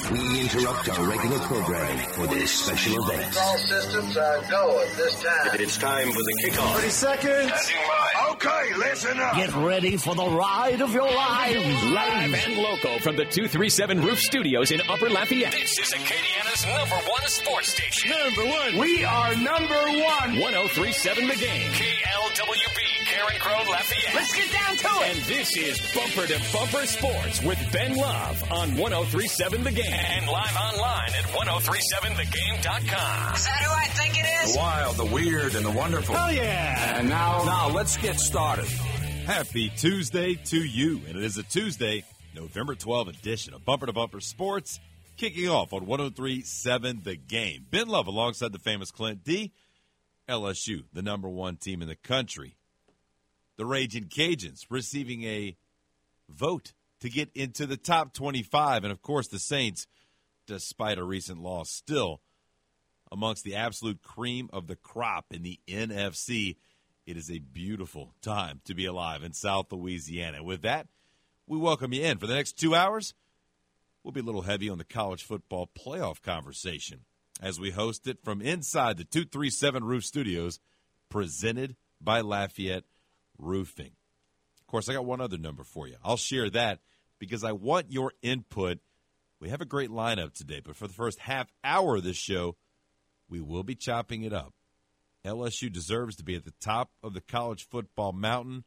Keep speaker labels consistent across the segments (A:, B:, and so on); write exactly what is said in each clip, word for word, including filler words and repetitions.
A: We interrupt our regular programming for this special event.
B: All systems are go at this time.
A: It's time for the kickoff.
C: thirty seconds.
B: Okay, listen up.
C: Get ready for the ride of your lives.
D: Live and local from the two three seven Roof Studios in Upper Lafayette.
E: This is Acadiana's number one sports station.
D: Number one.
C: We are number one.
D: one oh three point seven The Game.
E: K L W B, Karen Crow, Lafayette.
C: Let's get down to it.
D: And this is Bumper to Bumper Sports with Ben Love on one oh three point seven The Game.
E: And live online at ten thirty-seven the game dot com.
F: Is that who I think it is?
B: The wild, the weird, and the wonderful.
C: Oh, yeah.
B: And now, now let's get started.
G: Happy Tuesday to you. And it is a Tuesday, November twelfth edition of Bumper to Bumper Sports, kicking off on one oh three point seven The Game. Ben Love alongside the famous Clint D. L S U, the number one team in the country. The Raging Cajuns receiving a vote to get into the top twenty-five. And, of course, the Saints, despite a recent loss, still amongst the absolute cream of the crop in the N F C. It is a beautiful time to be alive in South Louisiana. With that, we welcome you in. For the next two hours, we'll be a little heavy on the college football playoff conversation as we host it from inside the two three seven Roof Studios, presented by Lafayette Roofing. Of course, I got one other number for you. I'll share that because I want your input. We have a great lineup today, but for the first half hour of this show, we will be chopping it up. L S U deserves to be at the top of the college football mountain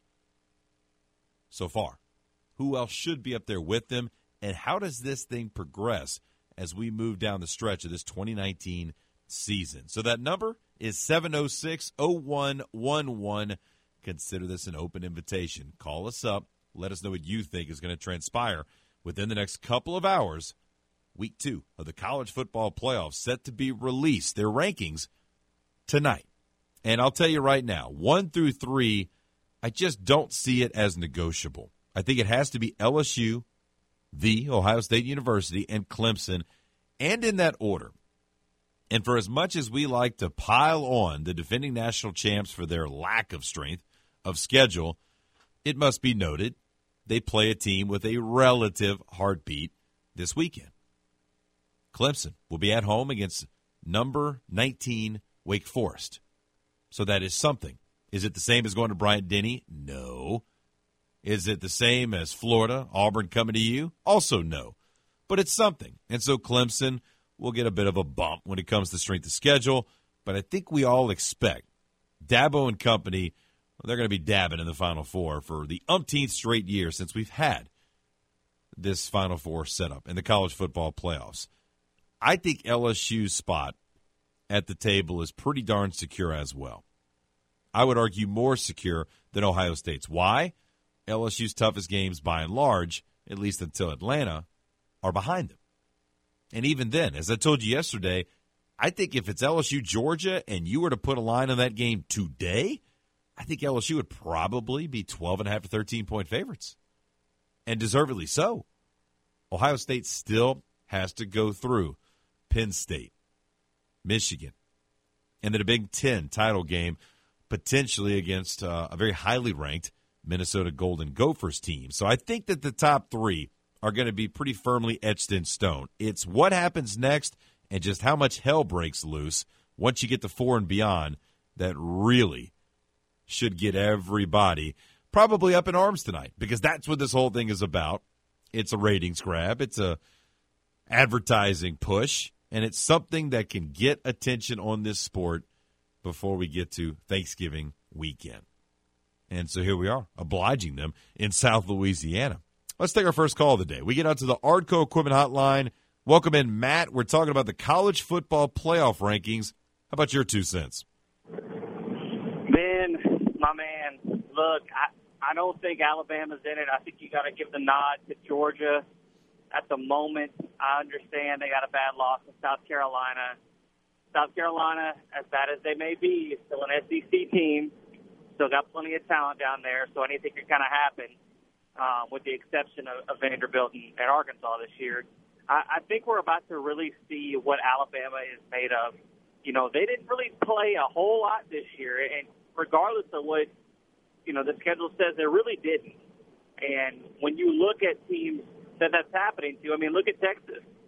G: so far. Who else should be up there with them, and how does this thing progress as we move down the stretch of this twenty nineteen season? So that number is seven oh six, oh one one one. Consider this an open invitation. Call us up. Let us know what you think is going to transpire within the next couple of hours. Week two of the college football playoffs set to be released. Their rankings tonight. And I'll tell you right now, one through three, I just don't see it as negotiable. I think it has to be L S U, the Ohio State University, and Clemson, and in that order. And for as much as we like to pile on the defending national champs for their lack of strength of schedule, it must be noted they play a team with a relative heartbeat this weekend. Clemson will be at home against number nineteen Wake Forest. So that is something. Is it the same as going to Bryant-Denny? No. Is it the same as Florida, Auburn coming to you? Also no. But it's something. And so Clemson will get a bit of a bump when it comes to strength of schedule. But I think we all expect Dabo and company, well, they're going to be dabbing in the Final Four for the umpteenth straight year since we've had this Final Four set up in the college football playoffs. I think L S U's spot at the table is pretty darn secure as well. I would argue more secure than Ohio State's. Why? L S U's toughest games, by and large, at least until Atlanta, are behind them. And even then, as I told you yesterday, I think if it's L S U Georgia and you were to put a line on that game today, I think L S U would probably be twelve and a half to thirteen point favorites. And deservedly so. Ohio State still has to go through Penn State, Michigan, and then a Big Ten title game potentially against uh, a very highly ranked Minnesota Golden Gophers team. So I think that the top three are going to be pretty firmly etched in stone. It's what happens next and just how much hell breaks loose once you get to four and beyond that really should get everybody probably up in arms tonight, because that's what this whole thing is about. It's a ratings grab. It's a advertising push. And it's something that can get attention on this sport before we get to Thanksgiving weekend. And so here we are, obliging them in South Louisiana. Let's take our first call of the day. We get out to the Ardco Equipment Hotline. Welcome in, Matt. We're talking about the college football playoff rankings. How about your two cents?
H: Ben, my man, look, I, I don't think Alabama's in it. I think you got to give the nod to Georgia. At the moment, I understand they got a bad loss in South Carolina. South Carolina, as bad as they may be, is still an S E C team. Still got plenty of talent down there, so anything can kind of happen, um, with the exception of, of Vanderbilt and, and Arkansas this year. I, I think we're about to really see what Alabama is made of. You know, they didn't really play a whole lot this year, and regardless of what, you know, the schedule says, they really didn't. And when you look at teams that that's happening to, I mean, look at Texas.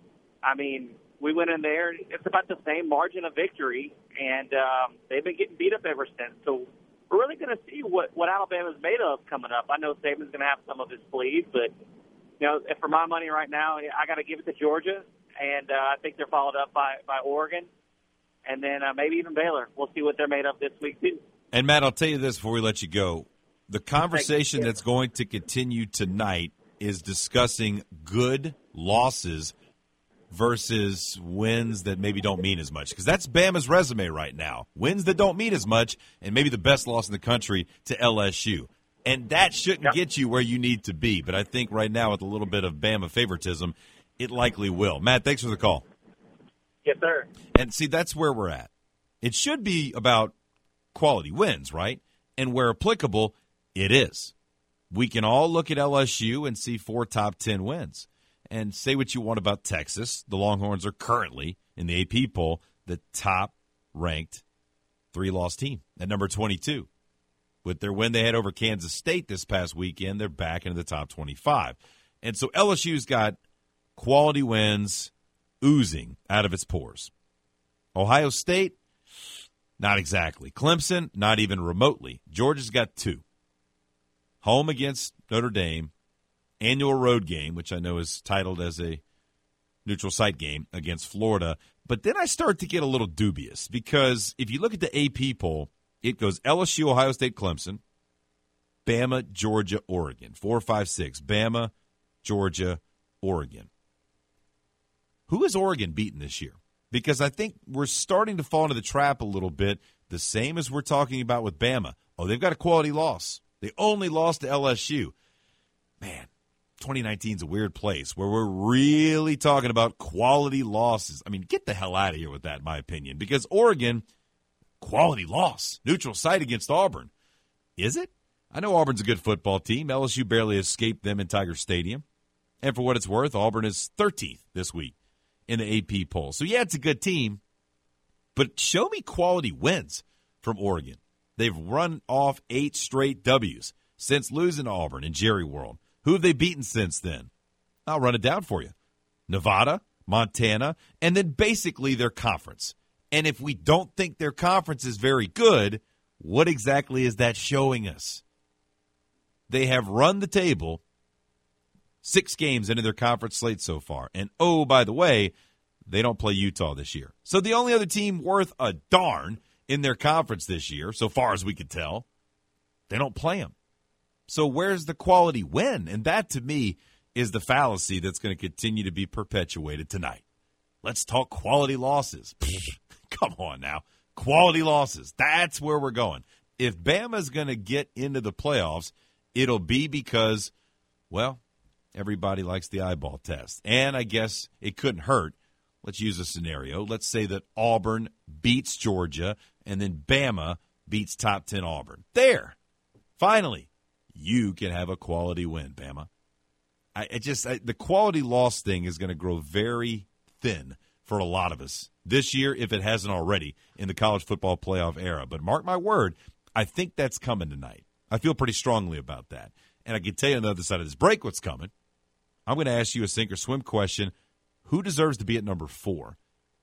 H: I mean, we went in there, it's about the same margin of victory, and um, they've been getting beat up ever since. So we're really going to see what, what Alabama's made of coming up. I know Saban's going to have some of his fleas, but, you know, for my money right now, I got to give it to Georgia, and uh, I think they're followed up by, by Oregon, and then uh, maybe even Baylor. We'll see what they're made of this week, too.
G: And, Matt, I'll tell you this before we let you go. The conversation that's going to continue tonight is discussing good losses versus wins that maybe don't mean as much. Because that's Bama's resume right now. Wins that don't mean as much, and maybe the best loss in the country to L S U. And that shouldn't yep. get you where you need to be. But I think right now with a little bit of Bama favoritism, it likely will. Matt, thanks for the call.
H: Yes, sir.
G: And see, that's where we're at. It should be about quality wins, right? And where applicable, it is. We can all look at L S U and see four top ten wins. And say what you want about Texas. The Longhorns are currently, in the A P poll, the top-ranked three-loss team at number twenty-two. With their win they had over Kansas State this past weekend, they're back into the top twenty-five. And so L S U's got quality wins oozing out of its pores. Ohio State, not exactly. Clemson, not even remotely. Georgia's got two. Home against Notre Dame. Annual road game, which I know is titled as a neutral site game against Florida. But then I start to get a little dubious because if you look at the A P poll, it goes L S U, Ohio State, Clemson, Bama, Georgia, Oregon. Four, five, six. Bama, Georgia, Oregon. Who has Oregon beaten this year? Because I think we're starting to fall into the trap a little bit, the same as we're talking about with Bama. Oh, they've got a quality loss. They only lost to L S U. Man. twenty nineteen is a weird place where we're really talking about quality losses. I mean, get the hell out of here with that, in my opinion, because Oregon, quality loss, neutral site against Auburn. Is it? I know Auburn's a good football team. L S U barely escaped them in Tiger Stadium. And for what it's worth, Auburn is thirteenth this week in the A P poll. So, yeah, it's a good team, but show me quality wins from Oregon. They've run off eight straight W's since losing to Auburn in Jerry World. Who have they beaten since then? I'll run it down for you. Nevada, Montana, and then basically their conference. And if we don't think their conference is very good, what exactly is that showing us? They have run the table six games into their conference slate so far. And, oh, by the way, they don't play Utah this year. So the only other team worth a darn in their conference this year, so far as we could tell, they don't play them. So where's the quality win? And that, to me, is the fallacy that's going to continue to be perpetuated tonight. Let's talk quality losses. Come on now. Quality losses. That's where we're going. If Bama's going to get into the playoffs, it'll be because, well, everybody likes the eyeball test. And I guess it couldn't hurt. Let's use a scenario. Let's say that Auburn beats Georgia and then Bama beats top ten Auburn. There. Finally. You can have a quality win, Bama. I it just I, the quality loss thing is going to grow very thin for a lot of us this year, if it hasn't already, in the college football playoff era. But mark my word, I think that's coming tonight. I feel pretty strongly about that. And I can tell you on the other side of this break what's coming. I'm going to ask you a sink or swim question. Who deserves to be at number four?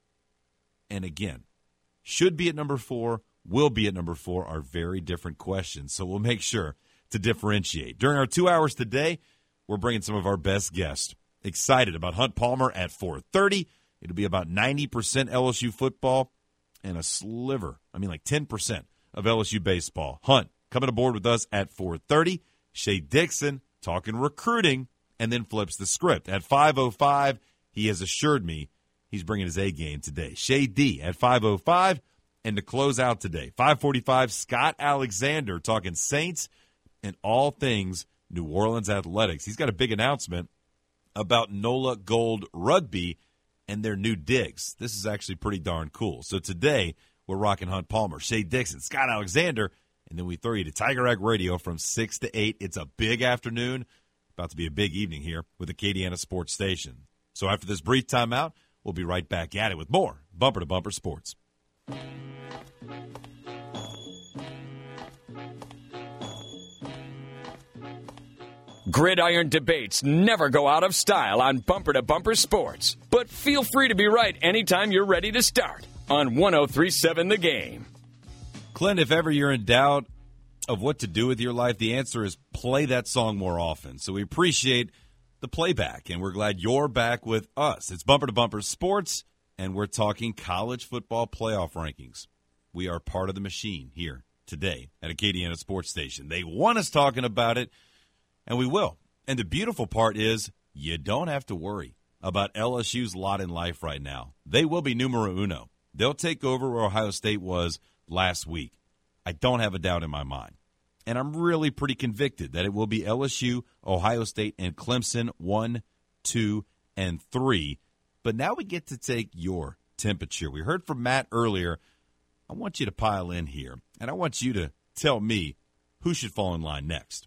G: And again, should be at number four, will be at number four are very different questions. So we'll make sure to differentiate. During our two hours today, we're bringing some of our best guests. Excited about Hunt Palmer at four thirty. It'll be about ninety percent L S U football and a sliver, I mean like ten percent of L S U baseball. Hunt coming aboard with us at four thirty. Shea Dixon talking recruiting and then flips the script. At five oh five, he has assured me he's bringing his A game today. Shea D at five oh five. And to close out today, five forty-five, Scott Alexander talking Saints and all things New Orleans athletics. He's got a big announcement about NOLA Gold Rugby and their new digs. This is actually pretty darn cool. So today, we're rocking Hunt Palmer, Shea Dixon, Scott Alexander, and then we throw you to Tiger Rag Radio from six to eight. It's a big afternoon, about to be a big evening here with Acadiana Sports Station. So after this brief timeout, we'll be right back at it with more Bumper to Bumper Sports.
D: Gridiron debates never go out of style on Bumper to Bumper Sports. But feel free to be right anytime you're ready to start on one oh three seven The Game.
G: Clint, if ever you're in doubt of what to do with your life, the answer is play that song more often. So we appreciate the playback, and we're glad you're back with us. It's Bumper to Bumper Sports, and we're talking college football playoff rankings. We are part of the machine here today at Acadiana Sports Station. They want us talking about it, and we will. And the beautiful part is you don't have to worry about L S U's lot in life right now. They will be numero uno. They'll take over where Ohio State was last week. I don't have a doubt in my mind. And I'm really pretty convicted that it will be L S U, Ohio State, and Clemson one, two, and three. But now we get to take your temperature. We heard from Matt earlier. I want you to pile in here, and I want you to tell me who should fall in line next.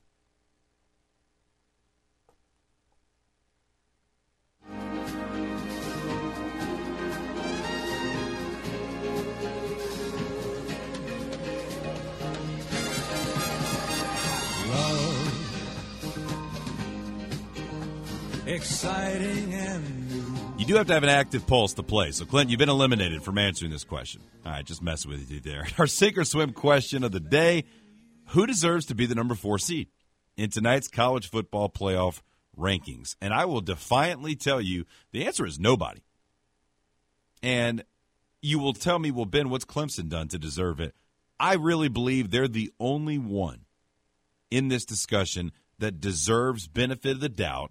F: Exciting and new.
G: You do have to have an active pulse to play. So, Clint, you've been eliminated from answering this question. All right, just messing with you there. Our sink or swim question of the day, who deserves to be the number four seed in tonight's college football playoff rankings? And I will defiantly tell you the answer is nobody. And you will tell me, well, Ben, what's Clemson done to deserve it? I really believe they're the only one in this discussion that deserves benefit of the doubt,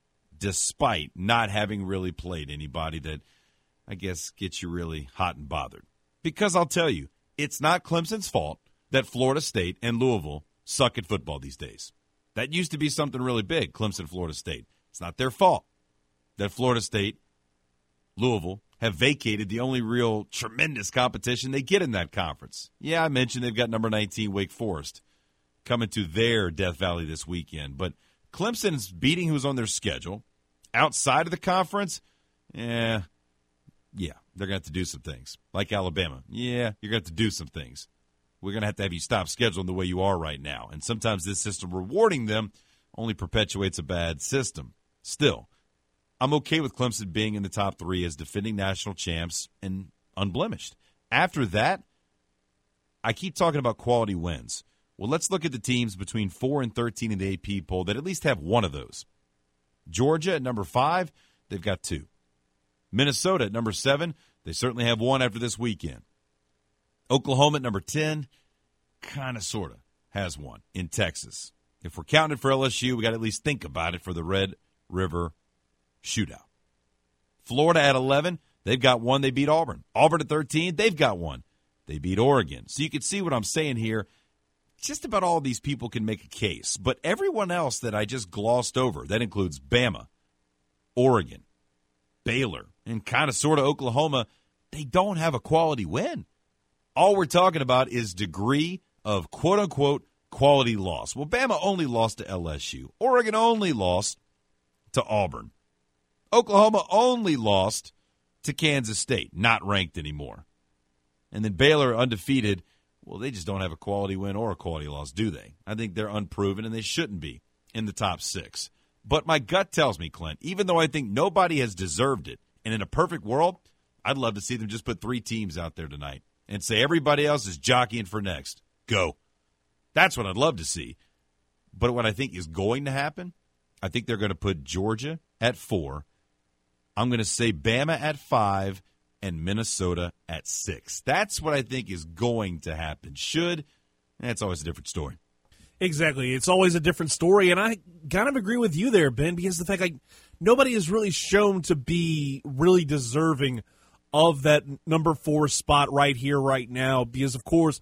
G: despite not having really played anybody that, I guess, gets you really hot and bothered. Because I'll tell you, it's not Clemson's fault that Florida State and Louisville suck at football these days. That used to be something really big, Clemson, Florida State. It's not their fault that Florida State, Louisville, have vacated the only real tremendous competition they get in that conference. Yeah, I mentioned they've got number nineteen, Wake Forest, coming to their Death Valley this weekend. But Clemson's beating who's on their schedule. Outside of the conference, yeah, yeah, they're going to have to do some things. Like Alabama, yeah, you're going to have to do some things. We're going to have to have you stop scheduling the way you are right now. And sometimes this system rewarding them only perpetuates a bad system. Still, I'm okay with Clemson being in the top three as defending national champs and unblemished. After that, I keep talking about quality wins. Well, let's look at the teams between four and thirteen in the A P poll that at least have one of those. Georgia at number five, they've got two. Minnesota at number seven, they certainly have one after this weekend. Oklahoma at number ten, kind of, sort of, has one in Texas. If we're counting it for L S U, we got to at least think about it for the Red River Shootout. Florida at eleven, they've got one, they beat Auburn. Auburn at thirteen, they've got one. They beat Oregon. So you can see what I'm saying here. Just about all these people can make a case. But everyone else that I just glossed over, that includes Bama, Oregon, Baylor, and kind of sort of Oklahoma, they don't have a quality win. All we're talking about is degree of quote-unquote quality loss. Well, Bama only lost to L S U. Oregon only lost to Auburn. Oklahoma only lost to Kansas State, not ranked anymore. And then Baylor undefeated. Well, they just don't have a quality win or a quality loss, do they? I think they're unproven, and they shouldn't be in the top six. But my gut tells me, Clint, even though I think nobody has deserved it, and in a perfect world, I'd love to see them just put three teams out there tonight and say everybody else is jockeying for next. Go. That's what I'd love to see. But what I think is going to happen, I think they're going to put Georgia at four. I'm going to say Bama at five. And Minnesota at six. That's what I think is going to happen. Should, that's always a different story.
I: Exactly. It's always a different story, and I kind of agree with you there, Ben, because the fact like nobody is really shown to be really deserving of that number four spot right here, right now, because, of course,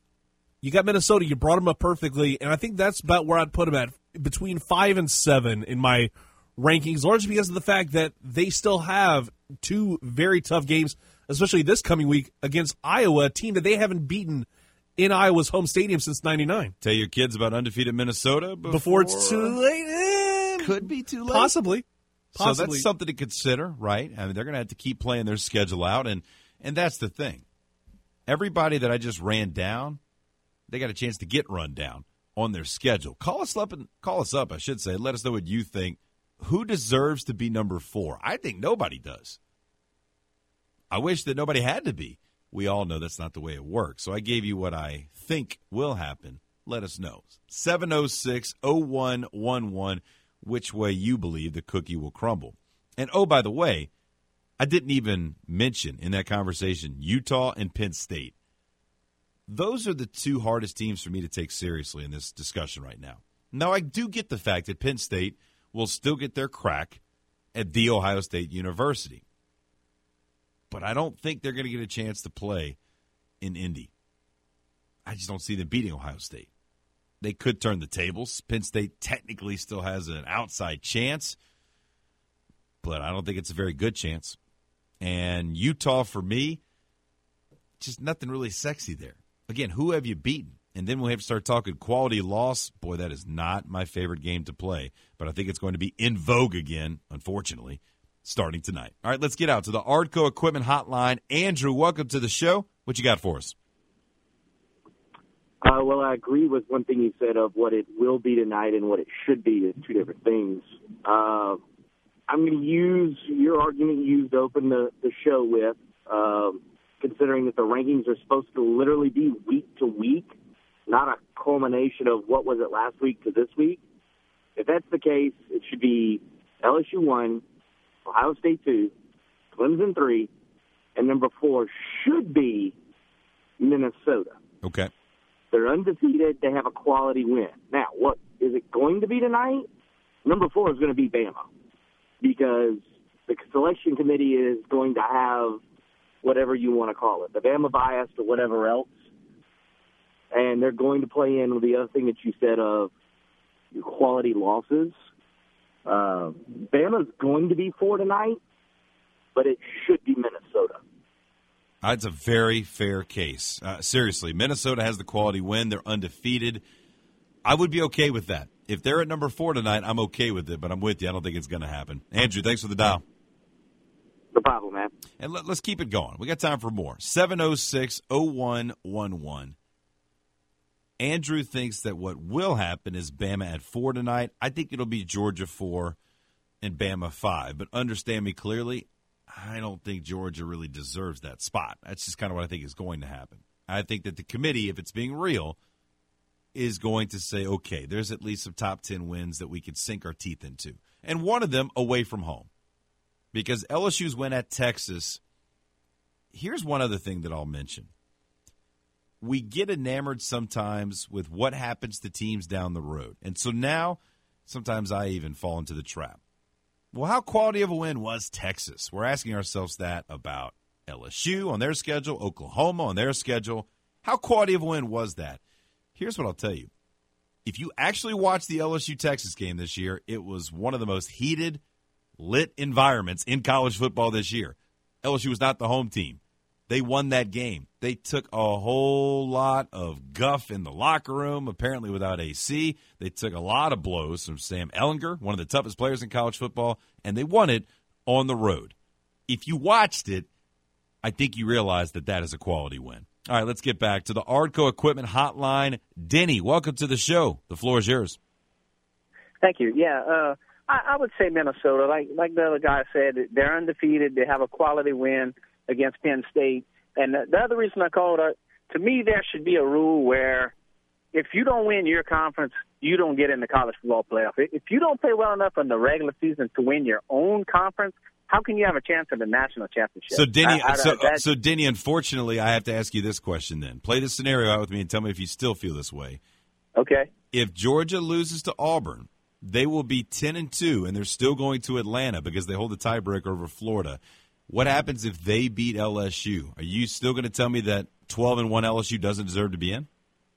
I: you got Minnesota. You brought them up perfectly, and I think that's about where I'd put them at, between five and seven in my rankings, largely because of the fact that they still have two very tough games, especially this coming week against Iowa, a team that they haven't beaten in Iowa's home stadium since ninety-nine.
G: Tell your kids about undefeated Minnesota before,
I: before it's too late. Eh,
G: could be too late.
I: Possibly. Possibly.
G: So that's something to consider, right? I mean, they're going to have to keep playing their schedule out, and, and that's the thing. Everybody that I just ran down, they got a chance to get run down on their schedule. Call us up and call us up, I should say. Let us know what you think. Who deserves to be number four? I think nobody does. I wish that nobody had to be. We all know that's not the way it works. So I gave you what I think will happen. Let us know. seven oh six, oh one one one, which way you believe the cookie will crumble. And, oh, by the way, I didn't even mention in that conversation Utah and Penn State. Those are the two hardest teams for me to take seriously in this discussion right now. Now, I do get the fact that Penn State will still get their crack at The Ohio State University. But I don't think they're going to get a chance to play in Indy. I just don't see them beating Ohio State. They could turn the tables. Penn State technically still has an outside chance, but I don't think it's a very good chance. And Utah, for me, just nothing really sexy there. Again, who have you beaten? And then we'll have to start talking quality loss. Boy, that is not my favorite game to play, but I think it's going to be in vogue again, unfortunately, starting tonight. All right, let's get out to the Ardco Equipment Hotline. Andrew, welcome to the show. What you got for us?
J: Uh, well, I agree with one thing you said of what it will be tonight and what it should be is two different things. Uh, I'm going to use your argument you used to open the, the show with, um, considering that the rankings are supposed to literally be week to week, not a culmination of what was it last week to this week. If that's the case, it should be L S U one, Ohio State two, Clemson three, and number four should be Minnesota.
G: Okay.
J: They're undefeated. They have a quality win. Now, what is it going to be tonight? Number four is going to be Bama because the selection committee is going to have whatever you want to call it, the Bama bias or whatever else. And they're going to play in with the other thing that you said of quality losses. Uh, Bama's going to be four tonight, but it should be Minnesota.
G: That's a very fair case. Uh, seriously, Minnesota has the quality win. They're undefeated. I would be okay with that. If they're at number four tonight, I'm okay with it, but I'm with you. I don't think it's going to happen. Andrew, thanks for the dial.
J: No problem, man.
G: And let, let's keep it going. We got time for more. seven oh six, oh one one one. Andrew thinks that what will happen is Bama at four tonight. I think it'll be Georgia four and Bama five. But understand me clearly, I don't think Georgia really deserves that spot. That's just kind of what I think is going to happen. I think that the committee, if it's being real, is going to say, okay, there's at least some top ten wins that we could sink our teeth into. And one of them away from home. Because L S U's win at Texas, here's one other thing that I'll mention. We get enamored sometimes with what happens to teams down the road. And so now, sometimes I even fall into the trap. Well, how quality of a win was Texas? We're asking ourselves that about L S U on their schedule, Oklahoma on their schedule. How quality of a win was that? Here's what I'll tell you. If you actually watch the L S U-Texas game this year, it was one of the most heated, lit environments in college football this year. L S U was not the home team. They won that game. They took a whole lot of guff in the locker room, apparently without A C. They took a lot of blows from Sam Ehlinger, one of the toughest players in college football, and they won it on the road. If you watched it, I think you realize that that is a quality win. All right, let's get back to the Ardco Equipment Hotline. Denny, welcome to the show. The floor is yours.
K: Thank you. Yeah, uh, I, I would say Minnesota. Like like the other guy said, they're undefeated. They have a quality win against Penn State. And the, the other reason I called it, to me, there should be a rule where if you don't win your conference, you don't get in the college football playoff. If you don't play well enough in the regular season to win your own conference, how can you have a chance at the national championship?
G: So, Denny,
K: I, I,
G: so,
K: that,
G: so, Denny, unfortunately, I have to ask you this question then. Play this scenario out with me and tell me if you still feel this way.
K: Okay.
G: If Georgia loses to Auburn, they will be ten and two, and they're still going to Atlanta because they hold the tiebreaker over Florida. What happens if they beat L S U? Are you still going to tell me that twelve and one L S U doesn't deserve to be in?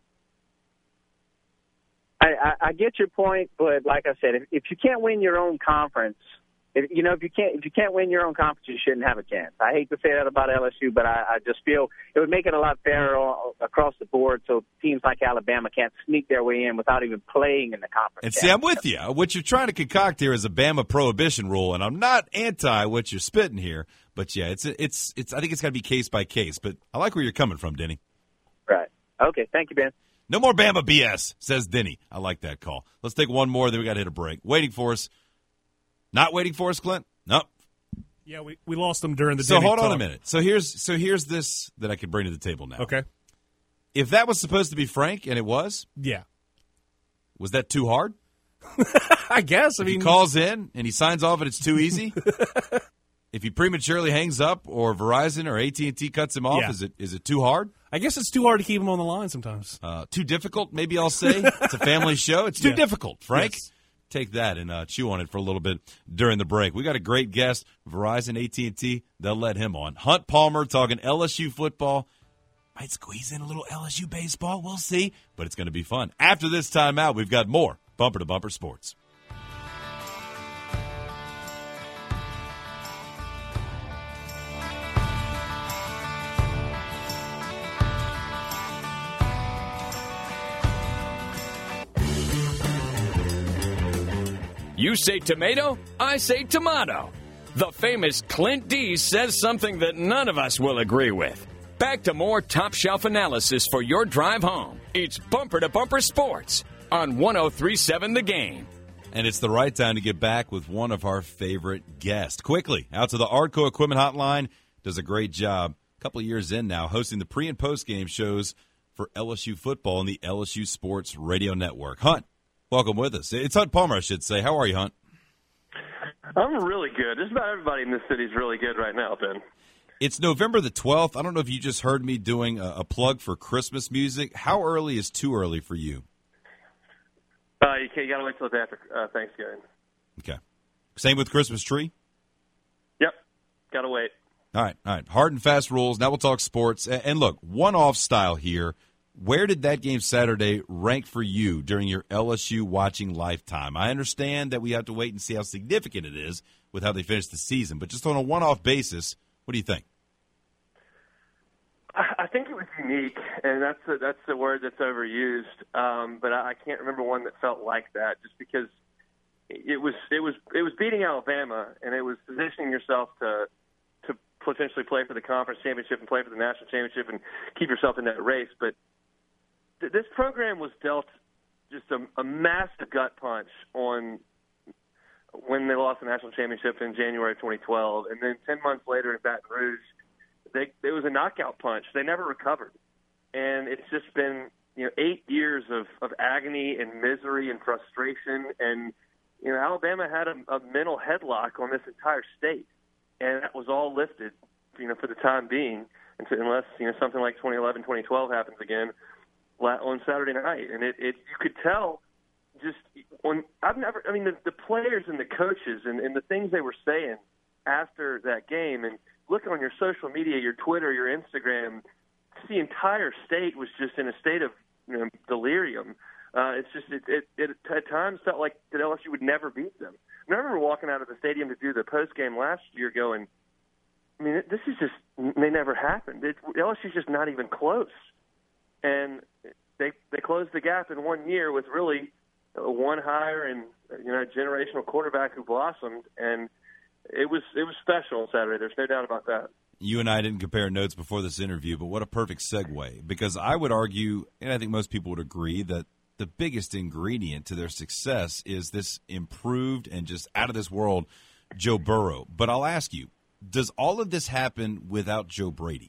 K: I, I, I get your point, but like I said, if, if you can't win your own conference, if, you know, if you can't if you can't win your own conference, you shouldn't have a chance. I hate to say that about L S U, but I, I just feel it would make it a lot fairer all, across the board, so teams like Alabama can't sneak their way in without even playing in the conference.
G: And see, I'm with you. What you're trying to concoct here is a Bama prohibition rule, and I'm not anti what you're spitting here. But yeah, it's it's it's. I think it's got to be case by case. But I like where you're coming from, Denny.
K: Right. Okay. Thank you, Ben.
G: No more Bama B S, says Denny. I like that call. Let's take one more, then we got to hit a break. Waiting for us. Not waiting for us, Clint? Nope.
I: Yeah, we, we lost them during the
G: So
I: Denny
G: hold on
I: talk.
G: a minute. So here's so here's this that I could bring to the table now.
I: Okay.
G: If that was supposed to be Frank, and it was,
I: Yeah.
G: was that too hard?
I: I guess. I
G: If
I: mean,
G: he calls in and he signs off and it's too easy? If he prematurely hangs up or Verizon or A T and T cuts him off,
I: Yeah.
G: is it is it too hard?
I: I guess it's too hard to keep him on the line sometimes.
G: Uh, too difficult, maybe I'll say. It's a family show. It's too
I: Yeah.
G: difficult, Frank.
I: Yes.
G: Take that and uh, chew on it for a little bit during the break. We got a great guest, Verizon, A T and T. They'll let him on. Hunt Palmer talking L S U football. Might squeeze in a little L S U baseball. We'll see. But it's going to be fun. After this timeout, we've got more Bumper to Bumper Sports.
D: You say tomato, I say tomato. The famous Clint D says something that none of us will agree with. Back to more top shelf analysis for your drive home. It's Bumper to Bumper Sports on one oh three seven The Game.
G: And it's the right time to get back with one of our favorite guests. Quickly, out to the Artco Equipment Hotline. Does a great job. A couple of years in now, hosting the pre- and post-game shows for L S U football and the L S U Sports Radio Network. Hunt, welcome with us. It's Hunt Palmer, I should say. How are you, Hunt?
L: I'm really good. Just about everybody in this city is really good right now, Ben.
G: It's November the twelfth. I don't know if you just heard me doing a, a plug for Christmas music. How early is too early for you?
L: Uh, you, can't, you got to wait till it's after uh, Thanksgiving.
G: Okay. Same with Christmas tree?
L: Yep. Got to wait.
G: All right, all right. Hard and fast rules. Now we'll talk sports. And, and look, one-off style here. Where did that game Saturday rank for you during your L S U watching lifetime? I understand that we have to wait and see how significant it is with how they finish the season, but just on a one-off basis, what do you think?
L: I, I think it was unique, and that's a, that's the word that's overused. Um, but I, I can't remember one that felt like that, just because it was it was it was beating Alabama, and it was positioning yourself to to potentially play for the conference championship and play for the national championship and keep yourself in that race, but this program was dealt just a, a massive gut punch on when they lost the national championship in January of twenty twelve, and then ten months later in Baton Rouge, they, it was a knockout punch. They never recovered, and it's just been you know eight years of, of agony and misery and frustration, and you know Alabama had a, a mental headlock on this entire state, and that was all lifted, you know, for the time being, unless you know something like twenty eleven, twenty twelve happens again on Saturday night. And it, it you could tell just on I've never I mean the, the players and the coaches and, and the things they were saying after that game, and look on your social media, your Twitter, your Instagram, the entire state was just in a state of you know, delirium. Uh, it's just it, it, it at times felt like that L S U would never beat them. I remember walking out of the stadium to do the post game last year going, I mean, this is just they never happened. It, L S U's just not even close. And they they closed the gap in one year with really uh, one hire and you know a generational quarterback who blossomed, and it was it was special on Saturday. There's no doubt about that.
G: You and I didn't compare notes before this interview, but what a perfect segue, because I would argue, and I think most people would agree, that the biggest ingredient to their success is this improved and just out of this world Joe Burrow. But I'll ask you, does all of this happen without Joe Brady?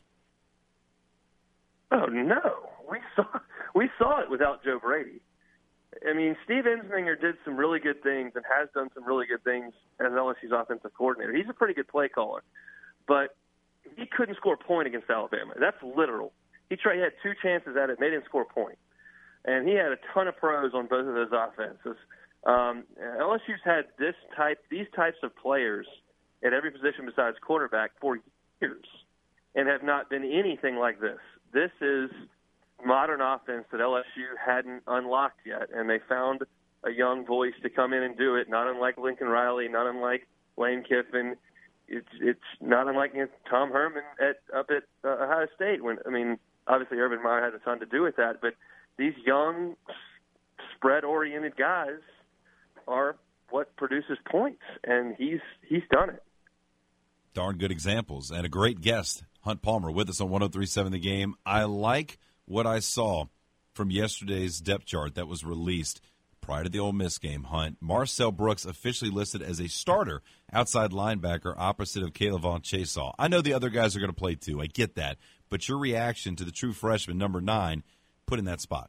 L: Oh no. We saw we saw it without Joe Brady. I mean, Steve Ensminger did some really good things and has done some really good things as L S U's offensive coordinator. He's a pretty good play caller, but he couldn't score a point against Alabama. That's literal. He tried. He had two chances at it, and they didn't score a point. And he had a ton of pros on both of those offenses. Um, L S U's had this type, these types of players at every position besides quarterback for years, and have not been anything like this. This is modern offense that L S U hadn't unlocked yet, and they found a young voice to come in and do it, not unlike Lincoln Riley, not unlike Lane Kiffin. It's it's not unlike you know, Tom Herman at up at uh, Ohio State. When I mean, obviously Urban Meyer had a ton to do with that, but these young, spread-oriented guys are what produces points, and he's he's done it.
G: Darn good examples, and a great guest, Hunt Palmer, with us on one oh three point seven The Game. I like what I saw from yesterday's depth chart that was released prior to the Ole Miss game, Hunt, Marcel Brooks officially listed as a starter outside linebacker opposite of K'Lavon Chaissaw. I know the other guys are going to play too. I get that. But your reaction to the true freshman, number nine, put in that spot?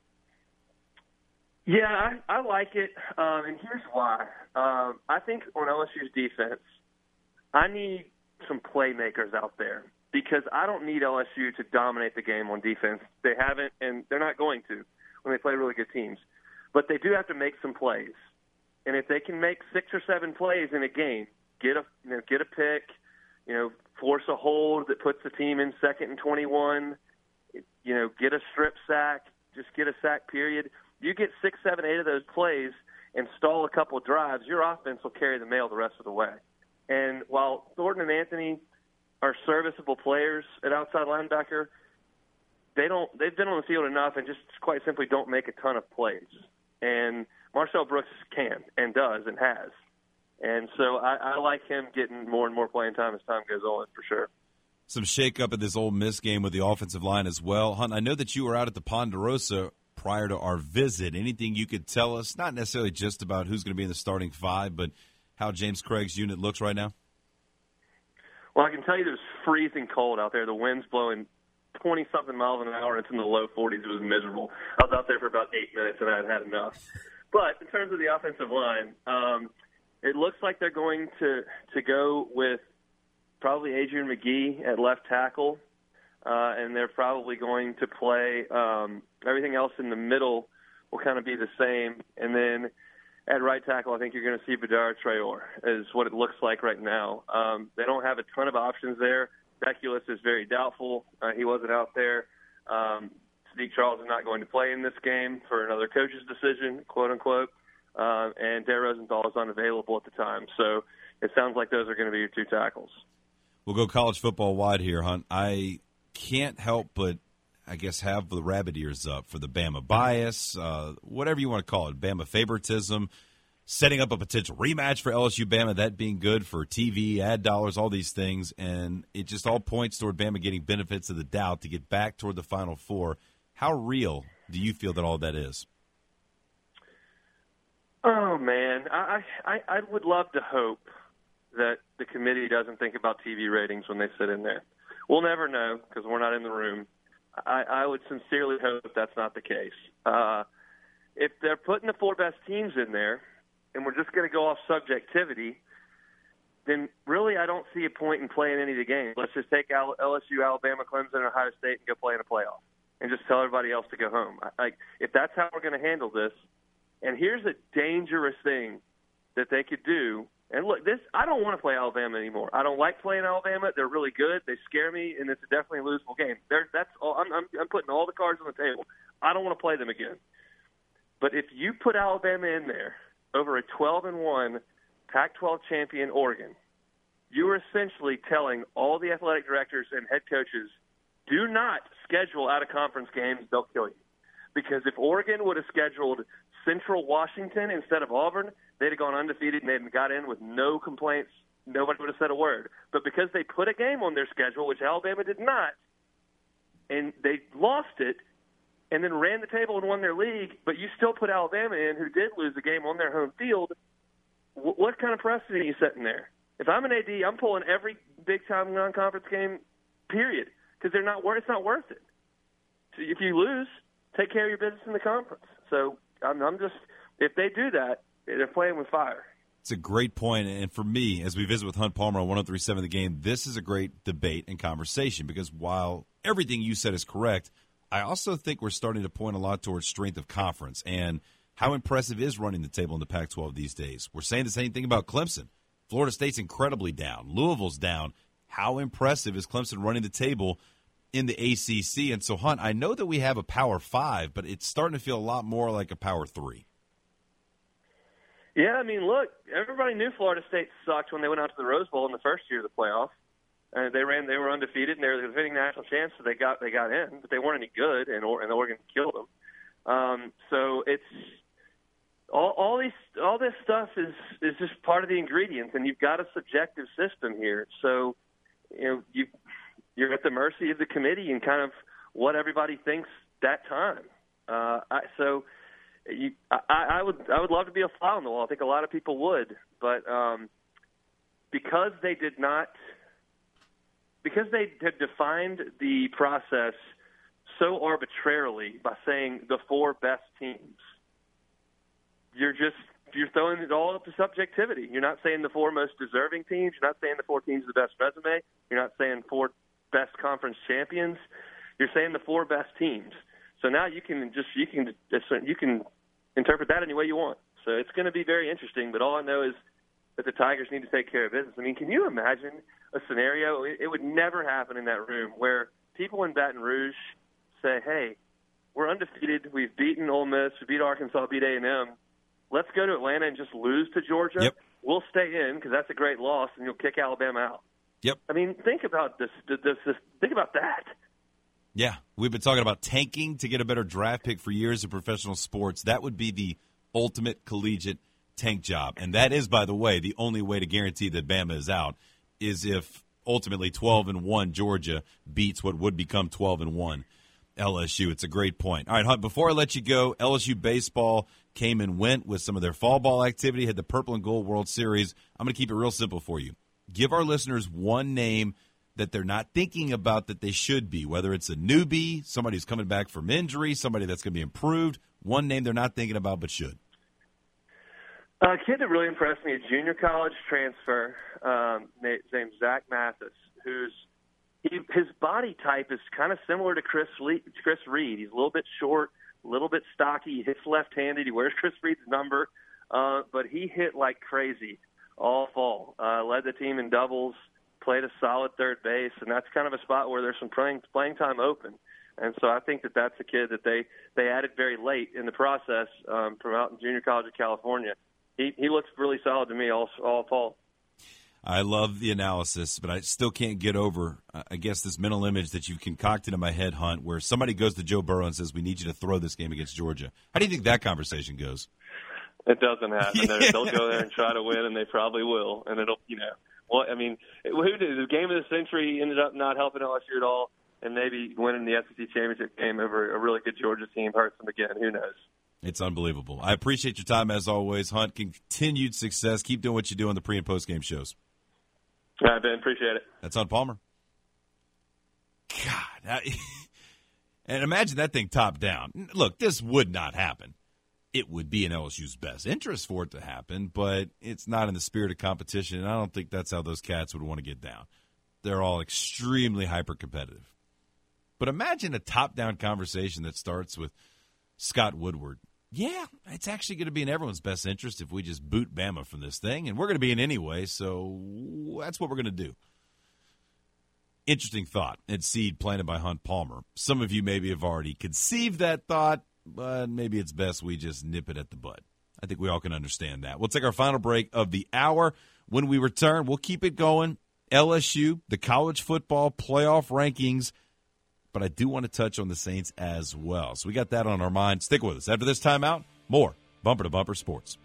L: Yeah, I, I like it, um, and here's why. Um, I think on L S U's defense, I need some playmakers out there because I don't need L S U to dominate the game on defense. They haven't, and they're not going to when they play really good teams. But they do have to make some plays, and if they can make six or seven plays in a game, get a you know, get a pick, you know, force a hold that puts the team in second and twenty-one, you know, get a strip sack, just get a sack period. You get six, seven, eight of those plays and stall a couple of drives, your offense will carry the mail the rest of the way. And while Thornton and Anthony are serviceable players at outside linebacker, they don't, they've been on the field enough and just quite simply don't make a ton of plays. And Marcel Brooks can and does and has. And so I, I like him getting more and more playing time as time goes on, for sure.
G: Some shakeup at this Ole Miss game with the offensive line as well. Hunt, I know that you were out at the Ponderosa prior to our visit. Anything you could tell us, not necessarily just about who's going to be in the starting five, but how James Craig's unit looks right now?
L: Well, I can tell you it was freezing cold out there. The wind's blowing twenty-something miles an hour. It's in the low forties. It was miserable. I was out there for about eight minutes, and I had had enough. But in terms of the offensive line, um, it looks like they're going to, to go with probably Adrian McGee at left tackle. Uh, and they're probably going to play um, everything else in the middle will kind of be the same. And then at right tackle, I think you're going to see Badara Traore is what it looks like right now. Um, they don't have a ton of options there. Beculus is very doubtful. Uh, he wasn't out there. Um, Sadiq Charles is not going to play in this game for another coach's decision, quote unquote. Uh, and Dare Rosenthal is unavailable at the time. So it sounds like those are going to be your two tackles.
G: We'll go college football wide here, Hunt. I can't help but, I guess, have the rabbit ears up for the Bama bias, uh, whatever you want to call it, Bama favoritism, setting up a potential rematch for L S U Bama, that being good for T V, ad dollars, all these things, and it just all points toward Bama getting benefits of the doubt to get back toward the Final Four. How real do you feel that all that is?
L: Oh, man, I, I, I would love to hope that the committee doesn't think about T V ratings when they sit in there. We'll never know because we're not in the room. I, I would sincerely hope that's not the case. Uh, if they're putting the four best teams in there and we're just going to go off subjectivity, then really I don't see a point in playing any of the games. Let's just take L S U, Alabama, Clemson, Ohio State and go play in a playoff and just tell everybody else to go home. Like, if that's how we're going to handle this, and here's a dangerous thing that they could do. And look, this I don't want to play Alabama anymore. I don't like playing Alabama. They're really good. They scare me, and it's definitely a losable game. They're, that's all. I'm, I'm, I'm putting all the cards on the table. I don't want to play them again. But if you put Alabama in there over a twelve and one Pac twelve champion Oregon, you are essentially telling all the athletic directors and head coaches, do not schedule out-of-conference games. They'll kill you. Because if Oregon would have scheduled Central Washington instead of Auburn, they'd have gone undefeated and they'd got in with no complaints. Nobody would have said a word. But because they put a game on their schedule, which Alabama did not, and they lost it and then ran the table and won their league, but you still put Alabama in, who did lose the game on their home field, what kind of precedent are you setting there? If I'm an A D, I'm pulling every big-time non-conference game, period, because they're not. It's not worth it. So if you lose, take care of your business in the conference. So I'm, I'm just, if they do that, they're playing with fire.
G: It's a great point, and for me, as we visit with Hunt Palmer on one oh three point seven The Game, this is a great debate and conversation because while everything you said is correct, I also think we're starting to point a lot towards strength of conference and how impressive is running the table in the Pac twelve these days. We're saying the same thing about Clemson. Florida State's incredibly down. Louisville's down. How impressive is Clemson running the table in the A C C? And so, Hunt, I know that we have a Power Five, but it's starting to feel a lot more like a Power Three.
L: Yeah, I mean, look, everybody knew Florida State sucked when they went out to the Rose Bowl in the first year of the playoff. And they ran, they were undefeated, and they were the defending national champs, so they got they got in, but they weren't any good, and, or, and Oregon killed them. Um, so it's all, all these all this stuff is is just part of the ingredients, and you've got a subjective system here. So you know you you're at the mercy of the committee and kind of what everybody thinks that time. Uh, I, so you, I, I would I would love to be a fly on the wall. I think a lot of people would, but um, because they did not, because they had defined the process so arbitrarily by saying the four best teams, you're just you're throwing it all up to subjectivity. You're not saying the four most deserving teams. You're not saying the four teams with the best resume. You're not saying four best conference champions. You're saying the four best teams. So now you can just you can you can interpret that any way you want. So it's going to be very interesting. But all I know is that the Tigers need to take care of business. I mean, can you imagine a scenario? It, it would never happen in that room where people in Baton Rouge say, "Hey, we're undefeated. We've beaten Ole Miss. We beat Arkansas. Beat A and M. Let's go to Atlanta and just lose to Georgia.
G: Yep.
L: We'll stay in because that's a great loss, and you'll kick Alabama out."
G: Yep.
L: I mean, think about this. this, this think about that.
G: Yeah, we've been talking about tanking to get a better draft pick for years in professional sports. That would be the ultimate collegiate tank job. And that is, by the way, the only way to guarantee that Bama is out is if ultimately twelve and one Georgia beats what would become twelve and one L S U. It's a great point. All right, Hunt, before I let you go, L S U baseball came and went with some of their fall ball activity, had the Purple and Gold World Series. I'm going to keep it real simple for you. Give our listeners one name that they're not thinking about that they should be, whether it's a newbie, somebody who's coming back from injury, somebody that's going to be improved, one name they're not thinking about but should.
L: A kid that really impressed me, a junior college transfer, um, named Zach Mathis, who's he, his body type is kind of similar to Chris Lee, Chris Reed. He's a little bit short, a little bit stocky. He hits left-handed. He wears Chris Reed's number, uh, but he hit like crazy all fall. Uh, led the team in doubles. Played a solid third base, and that's kind of a spot where there's some playing, playing time open. And so I think that that's a kid that they, they added very late in the process um, from out in junior college of California. He he looks really solid to me all, all fall.
G: I love the analysis, but I still can't get over, uh, I guess, this mental image that you've concocted in my head, Hunt, where somebody goes to Joe Burrow and says, we need you to throw this game against Georgia. How do you think that conversation goes?
L: It doesn't happen.
G: Yeah.
L: They'll go there and try to win, and they probably will. And it'll, you know, well, I mean, who did the game of the century ended up not helping L S U at all, and maybe winning the S E C championship game over a really good Georgia team hurts them again. Who knows?
G: It's unbelievable. I appreciate your time as always, Hunt. Continued success. Keep doing what you do on the pre and post game shows.
L: All right, Ben. Appreciate it.
G: That's Hunt Palmer. God, I, and imagine that thing top down. Look, this would not happen. It would be in L S U's best interest for it to happen, but it's not in the spirit of competition, and I don't think that's how those cats would want to get down. They're all extremely hyper-competitive. But imagine a top-down conversation that starts with Scott Woodward. Yeah, it's actually going to be in everyone's best interest if we just boot Bama from this thing, and we're going to be in anyway, so that's what we're going to do. Interesting thought and seed planted by Hunt Palmer. Some of you maybe have already conceived that thought, but maybe it's best we just nip it at the bud. I think we all can understand that. We'll take our final break of the hour. When we return, we'll keep it going. L S U, the college football playoff rankings, but I do want to touch on the Saints as well. So we got that on our mind. Stick with us. After this timeout, more Bumper to Bumper Sports.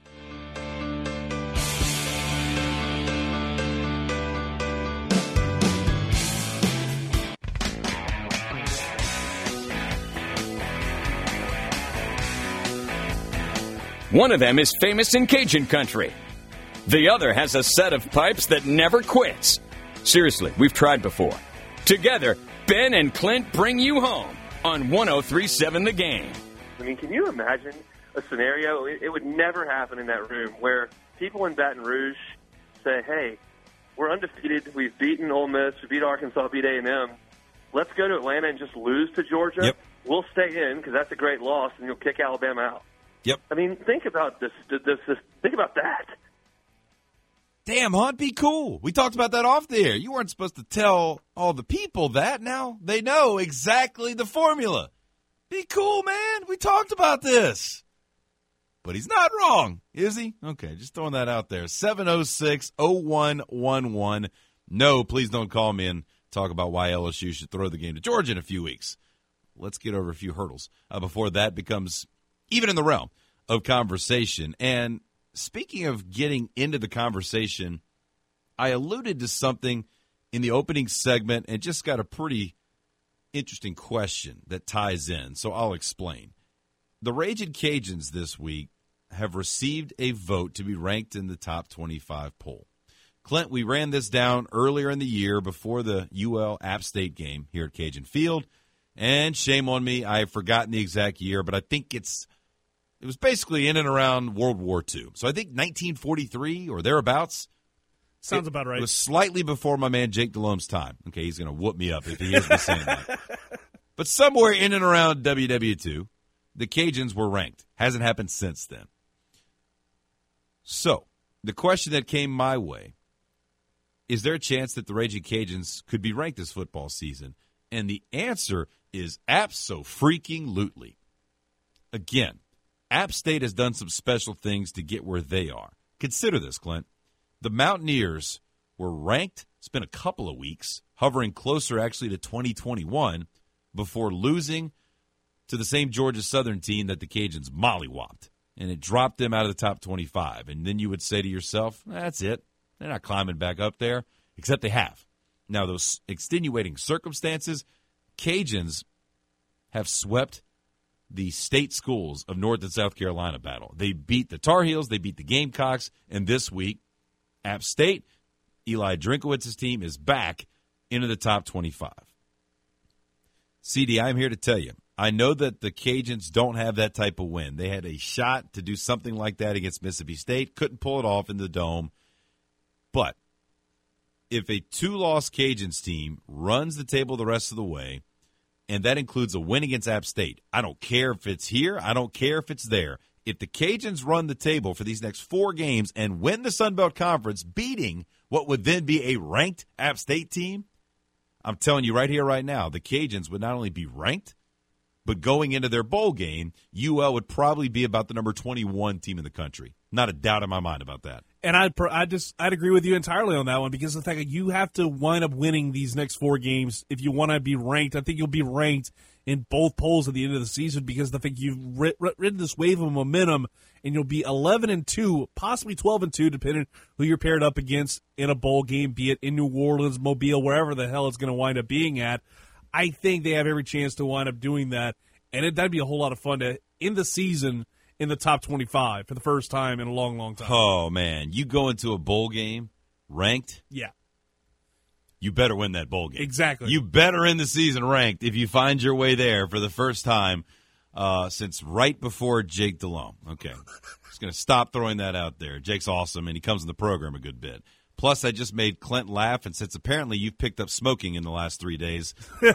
D: One of them is famous in Cajun country. The other has a set of pipes that never quits. Seriously, we've tried before. Together, Ben and Clint bring you home on one oh three point seven The Game.
L: I mean, can you imagine a scenario? It, it would never happen in that room where people in Baton Rouge say, hey, we're undefeated. We've beaten Ole Miss. We beat Arkansas, beat A and M. Let's go to Atlanta and just lose to Georgia.
G: Yep.
L: We'll stay in because that's a great loss, and you'll kick Alabama out.
G: Yep.
L: I mean, think about this, this, this. Think about that.
G: Damn, Hunt, be cool. We talked about that off the air. You weren't supposed to tell all the people that. Now they know exactly the formula. Be cool, man. We talked about this. But he's not wrong, is he? Okay, just throwing that out there. seven oh six, oh one one one. No, please don't call me and talk about why L S U should throw the game to Georgia in a few weeks. Let's get over a few hurdles uh, before that becomes even in the realm of conversation. And speaking of getting into the conversation, I alluded to something in the opening segment and just got a pretty interesting question that ties in, so I'll explain. the Ragin' Cajuns this week have received a vote to be ranked in the top twenty-five poll. Clint, we ran this down earlier in the year before the U L App State game here at Cajun Field, and shame on me, I have forgotten the exact year, but I think it's it was basically in and around World War Two. So I think nineteen forty-three or thereabouts.
I: Sounds
G: it,
I: about right.
G: It was slightly before my man Jake Delhome's time. Okay, he's going to whoop me up if he hears me saying that. But somewhere in and around W W two, the Cajuns were ranked. Hasn't happened since then. So, the question that came my way, is there a chance that the Ragin' Cajuns could be ranked this football season? And the answer is abso-freaking-lutely. Again, App State has done some special things to get where they are. Consider this, Clint. The Mountaineers were ranked, it's been a couple of weeks, hovering closer actually to twenty twenty-one before losing to the same Georgia Southern team that the Cajuns mollywopped. And it dropped them out of the top twenty-five. And then you would say to yourself, that's it. They're not climbing back up there, except they have. Now, those extenuating circumstances, Cajuns have swept the state schools of North and South Carolina battle. They beat the Tar Heels, they beat the Gamecocks, and this week, App State, Eli Drinkowitz's team is back into the top twenty-five. C D, I'm here to tell you, I know that the Cajuns don't have that type of win. They had a shot to do something like that against Mississippi State, couldn't pull it off in the Dome. But if a two-loss Cajuns team runs the table the rest of the way, and that includes a win against App State, I don't care if it's here, I don't care if it's there. If the Cajuns run the table for these next four games and win the Sun Belt Conference, beating what would then be a ranked App State team, I'm telling you right here, right now, the Cajuns would not only be ranked, but going into their bowl game, U L would probably be about the number twenty-one team in the country. Not a doubt in my mind about that.
I: And I'd, I just, I'd agree with you entirely on that one because of the fact that you have to wind up winning these next four games if you want to be ranked. I think you'll be ranked in both polls at the end of the season because of the fact you've ridden this wave of momentum and you'll be eleven and two, possibly twelve and two, depending who you're paired up against in a bowl game, be it in New Orleans, Mobile, wherever the hell it's going to wind up being at. I think they have every chance to wind up doing that, and it, that'd be a whole lot of fun to end the season in the top twenty-five for the first time in a long, long time.
G: Oh, man. You go into a bowl game ranked?
I: Yeah.
G: You better win that bowl game.
I: Exactly.
G: You better end the season ranked if you find your way there for the first time uh, since right before Jake Delhomme. Okay. Just going to stop throwing that out there. Jake's awesome, and he comes in the program a good bit. Plus, I just made Clint laugh, and since apparently you've picked up smoking in the last three days.
I: Been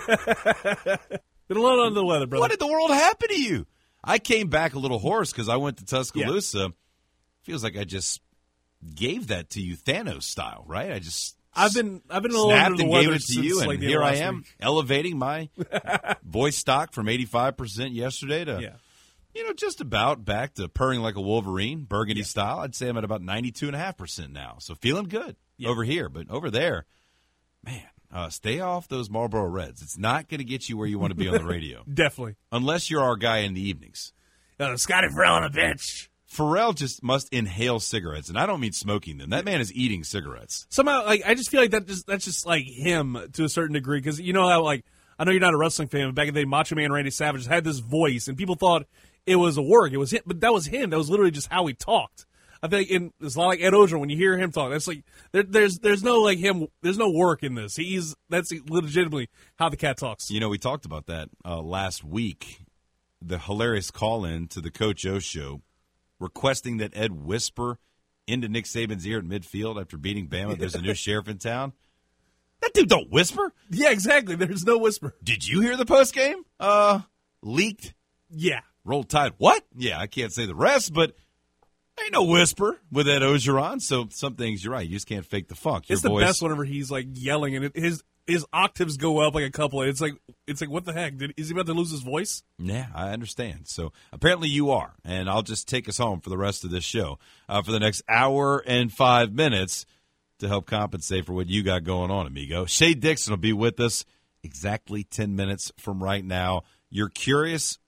I: a little under the weather, brother.
G: What did the world happen to you? I came back a little hoarse because I went to Tuscaloosa. Yeah. Feels like I just gave that to you Thanos style, right? I just
I: I've been I've been a little
G: snapped
I: under the
G: and
I: weather
G: gave it to
I: since,
G: you, and
I: like,
G: here I am
I: week.
G: elevating my voice stock from eighty-five percent yesterday to,
I: yeah.
G: you know, just about back to purring like a Wolverine, burgundy yeah. style. I'd say I'm at about ninety-two point five percent now, so feeling good yeah. over here. But over there, man, uh, stay off those Marlboro Reds. It's not going to get you where you want to be on the radio.
I: Definitely.
G: Unless you're our guy in the evenings.
I: Uh, Scotty Farrell on a bench.
G: Pharrell just must inhale cigarettes, and I don't mean smoking them. That man is eating cigarettes.
I: Somehow, like I just feel like that just that's just like him to a certain degree because you know how like I know you're not a wrestling fan, but back in the day, Macho Man Randy Savage had this voice, and people thought it was a work. It was him, but that was him. That was literally just how he talked. I think in, it's a lot like Ed Ogeron when you hear him talk. That's like there, there's there's no like him. There's no work in this. He's that's legitimately how the cat talks.
G: You know, we talked about that uh, last week. The hilarious call-in to the Coach O Show requesting that Ed whisper into Nick Saban's ear at midfield after beating Bama, there's a new sheriff in town. That dude don't whisper.
I: Yeah, exactly. There's no whisper.
G: Did you hear the postgame? Uh, leaked?
I: Yeah.
G: Roll Tide. What? Yeah, I can't say the rest, but ain't no whisper with Ed Ogeron, so some things, you're right, you just can't fake the funk. Your
I: it's the
G: voice,
I: best whenever he's, like, yelling, and it, his his octaves go up like a couple. It's like, it's like what the heck? Did, is he about to lose his voice?
G: Yeah, I understand. So apparently you are, and I'll just take us home for the rest of this show uh, for the next hour and five minutes to help compensate for what you got going on, amigo. Shay Dixon will be with us exactly ten minutes from right now. You're curious?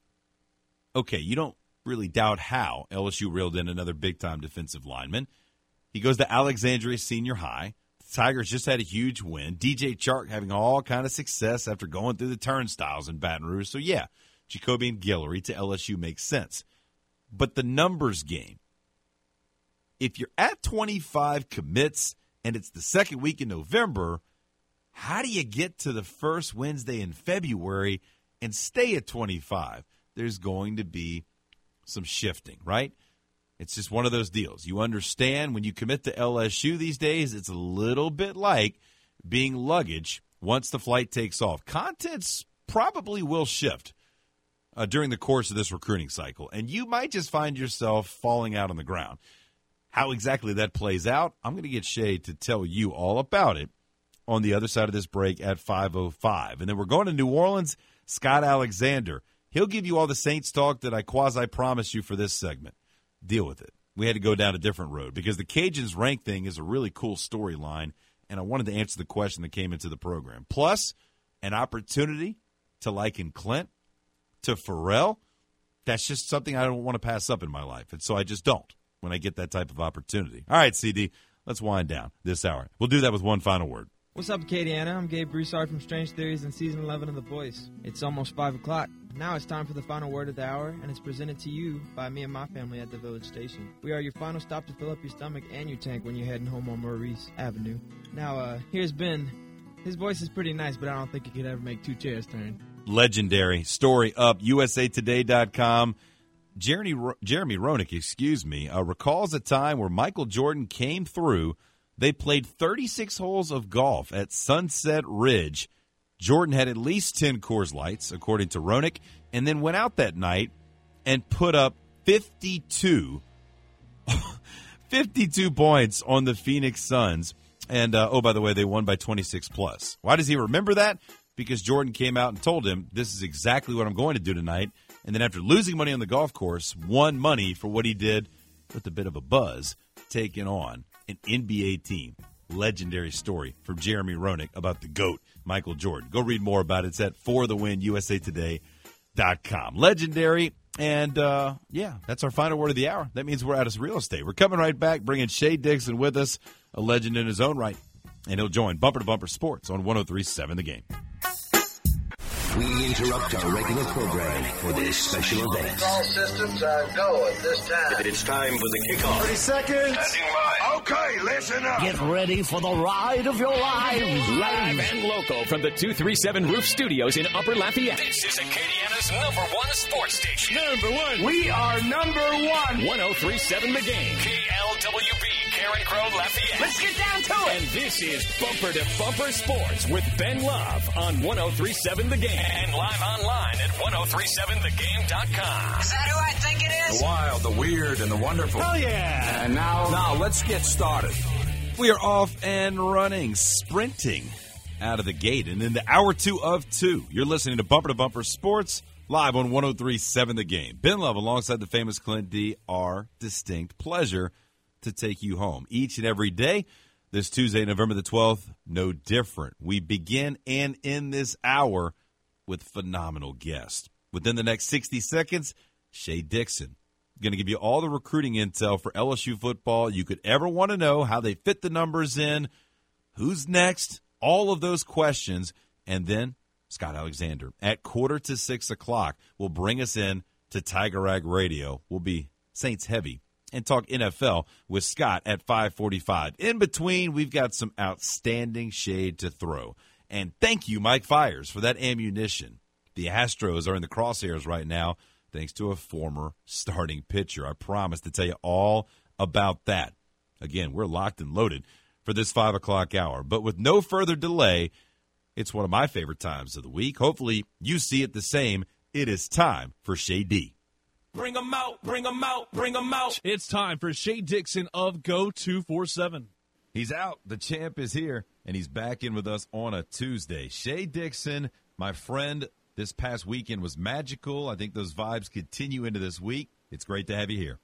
G: Okay, you don't really doubt how L S U reeled in another big-time defensive lineman. He goes to Alexandria Senior High. The Tigers just had a huge win. D J Chark having all kind of success after going through the turnstiles in Baton Rouge. So, yeah, Jacoby and Guillory to L S U makes sense. But the numbers game, if you're at twenty-five commits and it's the second week in November, how do you get to the first Wednesday in February and stay at twenty-five? There's going to be some shifting, right? It's just one of those deals. You understand when you commit to L S U these days, it's a little bit like being luggage once the flight takes off. Contents probably will shift uh, during the course of this recruiting cycle, and you might just find yourself falling out on the ground. How exactly that plays out, I'm going to get Shay to tell you all about it on the other side of this break at five oh five. And then we're going to New Orleans. Scott Alexander, he'll give you all the Saints talk that I quasi-promised you for this segment. Deal with it. We had to go down a different road because the Cajuns rank thing is a really cool storyline, and I wanted to answer the question that came into the program. Plus, an opportunity to liken Clint to Pharrell. That's just something I don't want to pass up in my life, and so I just don't when I get that type of opportunity. All right, C D, let's wind down this hour. We'll do that with one final word.
M: What's up, Acadiana? I'm Gabe Broussard from Strange Theories and Season eleven of The Voice. It's almost five o'clock. Now it's time for the final word of the hour, and it's presented to you by me and my family at the Village Station. We are your final stop to fill up your stomach and your tank when you're heading home on Maurice Avenue. Now, uh, here's Ben. His voice is pretty nice, but I don't think he could ever make two chairs turn.
G: Legendary. Story up, U S A Today dot com. Jeremy, Jeremy Roenick, excuse me, uh, recalls a time where Michael Jordan came through. They played thirty-six holes of golf at Sunset Ridge. Jordan had at least ten Coors Lights, according to Roenick, and then went out that night and put up fifty-two, fifty-two points on the Phoenix Suns. And, uh, oh, by the way, they won by twenty-six plus. Why does he remember that? Because Jordan came out and told him, this is exactly what I'm going to do tonight. And then after losing money on the golf course, won money for what he did with a bit of a buzz, taking on an N B A team. Legendary story from Jeremy Roenick about the GOAT, Michael Jordan. Go read more about it. It's at For The Win, U S A Today dot com. Legendary. And, uh, yeah, that's our final word of the hour. That means we're out of real estate. We're coming right back, bringing Shay Dixon with us, a legend in his own right. And he'll join Bumper to Bumper Sports on one oh three point seven The Game.
A: We interrupt our regular programming for this special event.
B: All systems are go at this time.
A: It's time for the kickoff.
B: thirty seconds. Okay, listen up.
C: Get ready for the ride of your lives.
D: Live and local from the two three seven Roof Studios in Upper Lafayette.
E: This is Acadiana's number one sports station.
C: Number one. We are number one.
D: one oh three point seven The Game.
E: K L W B, Karen Crow, Lafayette.
C: Let's get down to it.
D: And this is Bumper to Bumper Sports with Ben Love on one oh three point seven The Game.
E: And live online at one oh three seven the game dot com.
B: Is that who I think it is? The wild, the weird, and the wonderful.
C: Oh, yeah.
B: And now, now let's get started.
G: We are off and running, sprinting out of the gate. And in the hour two of two, you're listening to Bumper to Bumper Sports live on one oh three point seven The Game. Ben Love alongside the famous Clint D. Our distinct pleasure to take you home each and every day. This Tuesday, November the twelfth, no different. We begin and end this hour with phenomenal guests. Within the next sixty seconds, Shay Dixon. Going to give you all the recruiting intel for L S U football you could ever want to know, how they fit the numbers in, who's next, all of those questions. And then Scott Alexander at quarter to six o'clock will bring us in to Tiger Rag Radio. We'll be Saints heavy and talk N F L with Scott at five forty-five. In between, we've got some outstanding shade to throw. And thank you, Mike Fiers, for that ammunition. The Astros are in the crosshairs right now thanks to a former starting pitcher. I promise to tell you all about that. Again, we're locked and loaded for this five o'clock hour. But with no further delay, it's one of my favorite times of the week. Hopefully you see it the same. It is time for Shay D.
C: Bring them out, bring them out, bring them out.
I: It's time for Shay Dixon of Go two forty-seven.
G: He's out. The champ is here, and he's back in with us on a Tuesday. Shay Dixon, my friend, this past weekend was magical. I think those vibes continue into this week. It's great to have you here.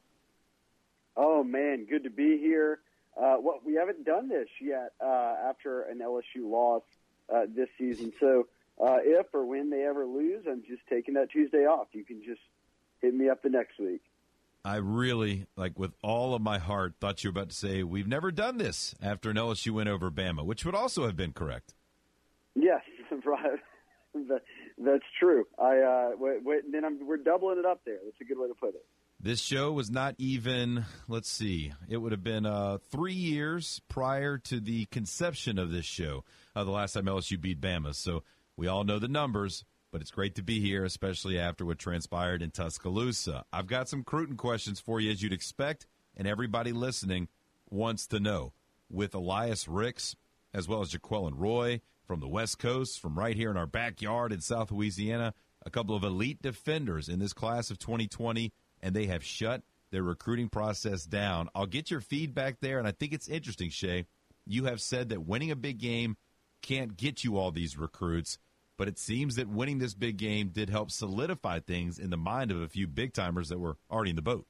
N: Oh, man, good to be here. Uh, well, we haven't done this yet uh, after an L S U loss uh, this season. So uh, if or when they ever lose, I'm just taking that Tuesday off. You can just hit me up the next week.
G: I really, like with all of my heart, thought you were about to say, we've never done this after an L S U win over Bama, which would also have been correct.
N: Yes, right. That's true. I uh, w- w- then I'm, we're doubling it up there. That's a good way to put it.
G: This show was not even, let's see, it would have been uh, three years prior to the conception of this show, uh, the last time L S U beat Bama. So we all know the numbers, but it's great to be here, especially after what transpired in Tuscaloosa. I've got some Cruton questions for you, as you'd expect, and everybody listening wants to know. With Elias Ricks, as well as Jaquelin Roy from the West Coast, from right here in our backyard in South Louisiana, a couple of elite defenders in this class of twenty twenty, and they have shut their recruiting process down. I'll get your feedback there, and I think it's interesting, Shay. You have said that winning a big game can't get you all these recruits, but it seems that winning this big game did help solidify things in the mind of a few big-timers that were already in the boat.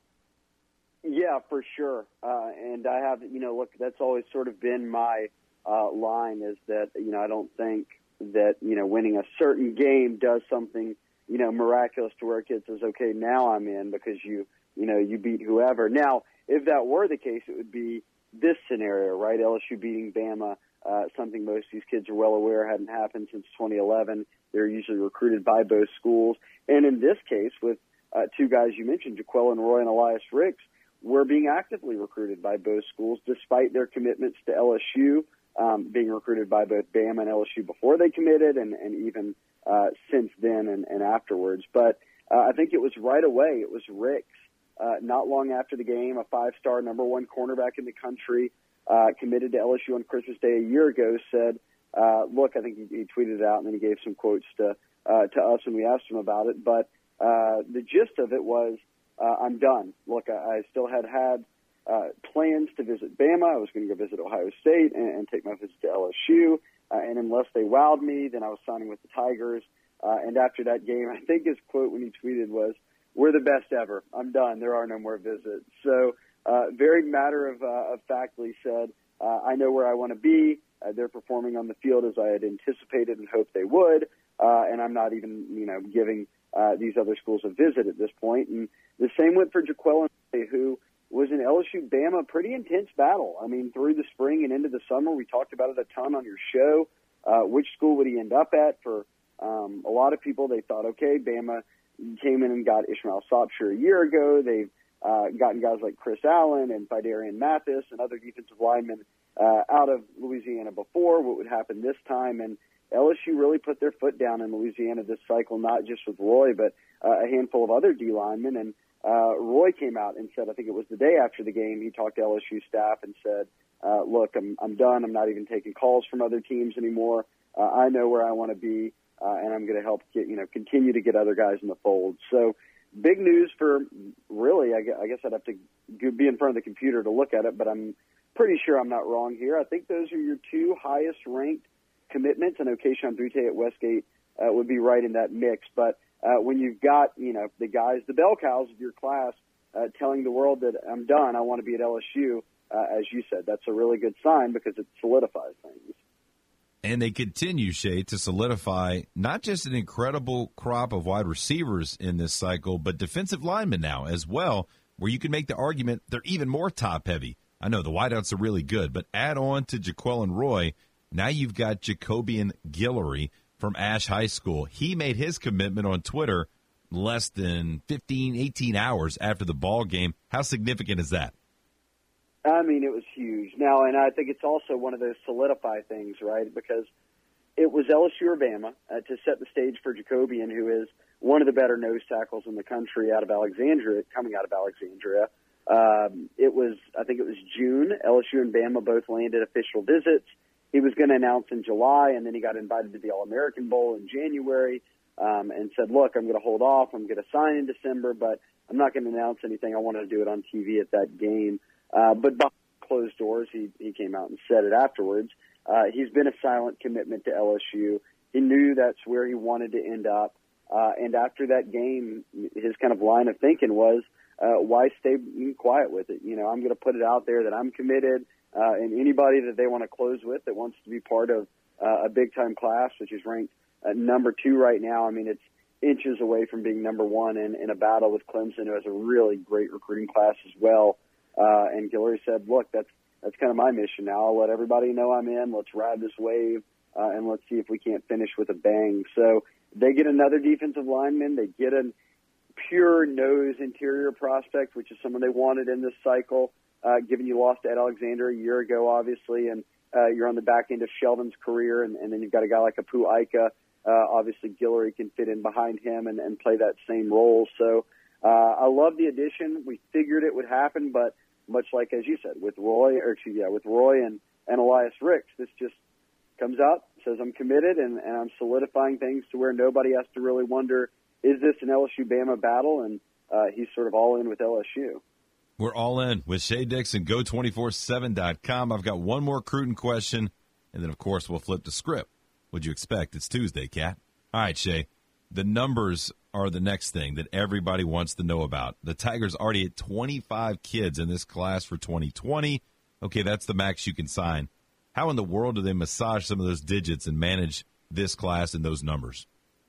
N: Yeah, for sure. Uh, and I have, you know, look, that's always sort of been my uh, line is that, you know, I don't think that, you know, winning a certain game does something, you know, miraculous to where a kid says, okay, now I'm in because you, you know, you beat whoever. Now, if that were the case, it would be this scenario, right? L S U beating Bama, uh, something most of these kids are well aware hadn't happened since twenty eleven. They're usually recruited by both schools. And in this case, with uh, two guys you mentioned, Jaquelin Roy and Elias Ricks, were being actively recruited by both schools despite their commitments to L S U, um, being recruited by both Bama and L S U before they committed and, and even uh, since then and, and afterwards. But uh, I think it was right away. It was Ricks, uh, not long after the game, a five-star number one cornerback in the country, uh, committed to L S U on Christmas Day a year ago, said, uh, look, I think he, he tweeted it out and then he gave some quotes to, uh, to us when we asked him about it. But uh, the gist of it was, Uh, I'm done. Look, I, I still had had uh, plans to visit Bama. I was going to go visit Ohio State and, and take my visit to L S U. Uh, and unless they wowed me, then I was signing with the Tigers. Uh, and after that game, I think his quote when he tweeted was, "We're the best ever. I'm done. There are no more visits." So uh, very matter of, uh, of factly said, uh, I know where I want to be. Uh, they're performing on the field as I had anticipated and hoped they would. Uh, and I'm not even, you know, giving uh, these other schools a visit at this point. And the same went for Jaquelin, who was an L S U-Bama pretty intense battle. I mean, through the spring and into the summer, we talked about it a ton on your show. Uh, which school would he end up at? For um, a lot of people, they thought, okay, Bama came in and got Ishmael Sopsher a year ago. They've uh, gotten guys like Chris Allen and Fidarian Mathis and other defensive linemen uh, out of Louisiana before. What would happen this time? And L S U really put their foot down in Louisiana this cycle, not just with Roy, but uh, a handful of other D linemen. And uh, Roy came out and said, I think it was the day after the game, he talked to L S U staff and said, uh, look, I'm, I'm done. I'm not even taking calls from other teams anymore. Uh, I know where I want to be, uh, and I'm going to help get, you know, continue to get other guys in the fold. So big news for really, I guess, I guess I'd have to be in front of the computer to look at it, but I'm pretty sure I'm not wrong here. I think those are your two highest ranked commitments. I know Kayshon Boutte at Westgate uh, would be right in that mix. But uh, when you've got, you know, the guys, the bell cows of your class uh, telling the world that I'm done, I want to be at L S U, uh, as you said, that's a really good sign because it solidifies things.
G: And they continue, Shay, to solidify not just an incredible crop of wide receivers in this cycle, but defensive linemen now as well, where you can make the argument they're even more top-heavy. I know the wideouts are really good, but add on to Jaquelin Roy, now you've got Jacobian Guillory from Ash High School. He made his commitment on Twitter less than fifteen, eighteen hours after the ball game. How significant is that?
N: I mean, it was huge. Now, and I think it's also one of those solidify things, right? Because it was L S U or Bama uh, to set the stage for Jacobian, who is one of the better nose tackles in the country out of Alexandria, coming out of Alexandria. Um, it was, I think it was June. L S U and Bama both landed official visits. He was going to announce in July, and then he got invited to the All-American Bowl in January um, and said, look, I'm going to hold off. I'm going to sign in December, but I'm not going to announce anything. I wanted to do it on T V at that game. Uh, but behind closed doors, he, he came out and said it afterwards. Uh, he's been a silent commitment to L S U. He knew that's where he wanted to end up. Uh, and after that game, his kind of line of thinking was, uh, why stay quiet with it? You know, I'm going to put it out there that I'm committed. Uh, and anybody that they want to close with that wants to be part of uh, a big-time class, which is ranked uh, number two right now, I mean, it's inches away from being number one in, in a battle with Clemson, who has a really great recruiting class as well. Uh, and Guillory said, look, that's that's kind of my mission now. I'll let everybody know I'm in. Let's ride this wave, uh, and let's see if we can't finish with a bang. So they get another defensive lineman. They get a pure nose interior prospect, which is someone they wanted in this cycle, uh, given you lost Ed Alexander a year ago, obviously, and uh, you're on the back end of Sheldon's career, and, and then you've got a guy like Apu Ika. Uh, obviously, Guillory can fit in behind him and, and play that same role. So uh, I love the addition. We figured it would happen, but much like, as you said, with Roy, or excuse me, yeah, with Roy and, and Elias Ricks, this just comes out, says I'm committed, and, and I'm solidifying things to where nobody has to really wonder, is this an L S U-Bama battle? And uh, he's sort of all in with L S U.
G: We're all in with Shea Dixon, go two four seven dot com. I've got one more Cruton question, and then, of course, we'll flip the script. What'd you expect? It's Tuesday, Cat. All right, Shea. The numbers are the next thing that everybody wants to know about. The Tigers already at twenty-five kids in this class for twenty twenty. Okay, that's the max you can sign. How in the world do they massage some of those digits and manage this class and those numbers?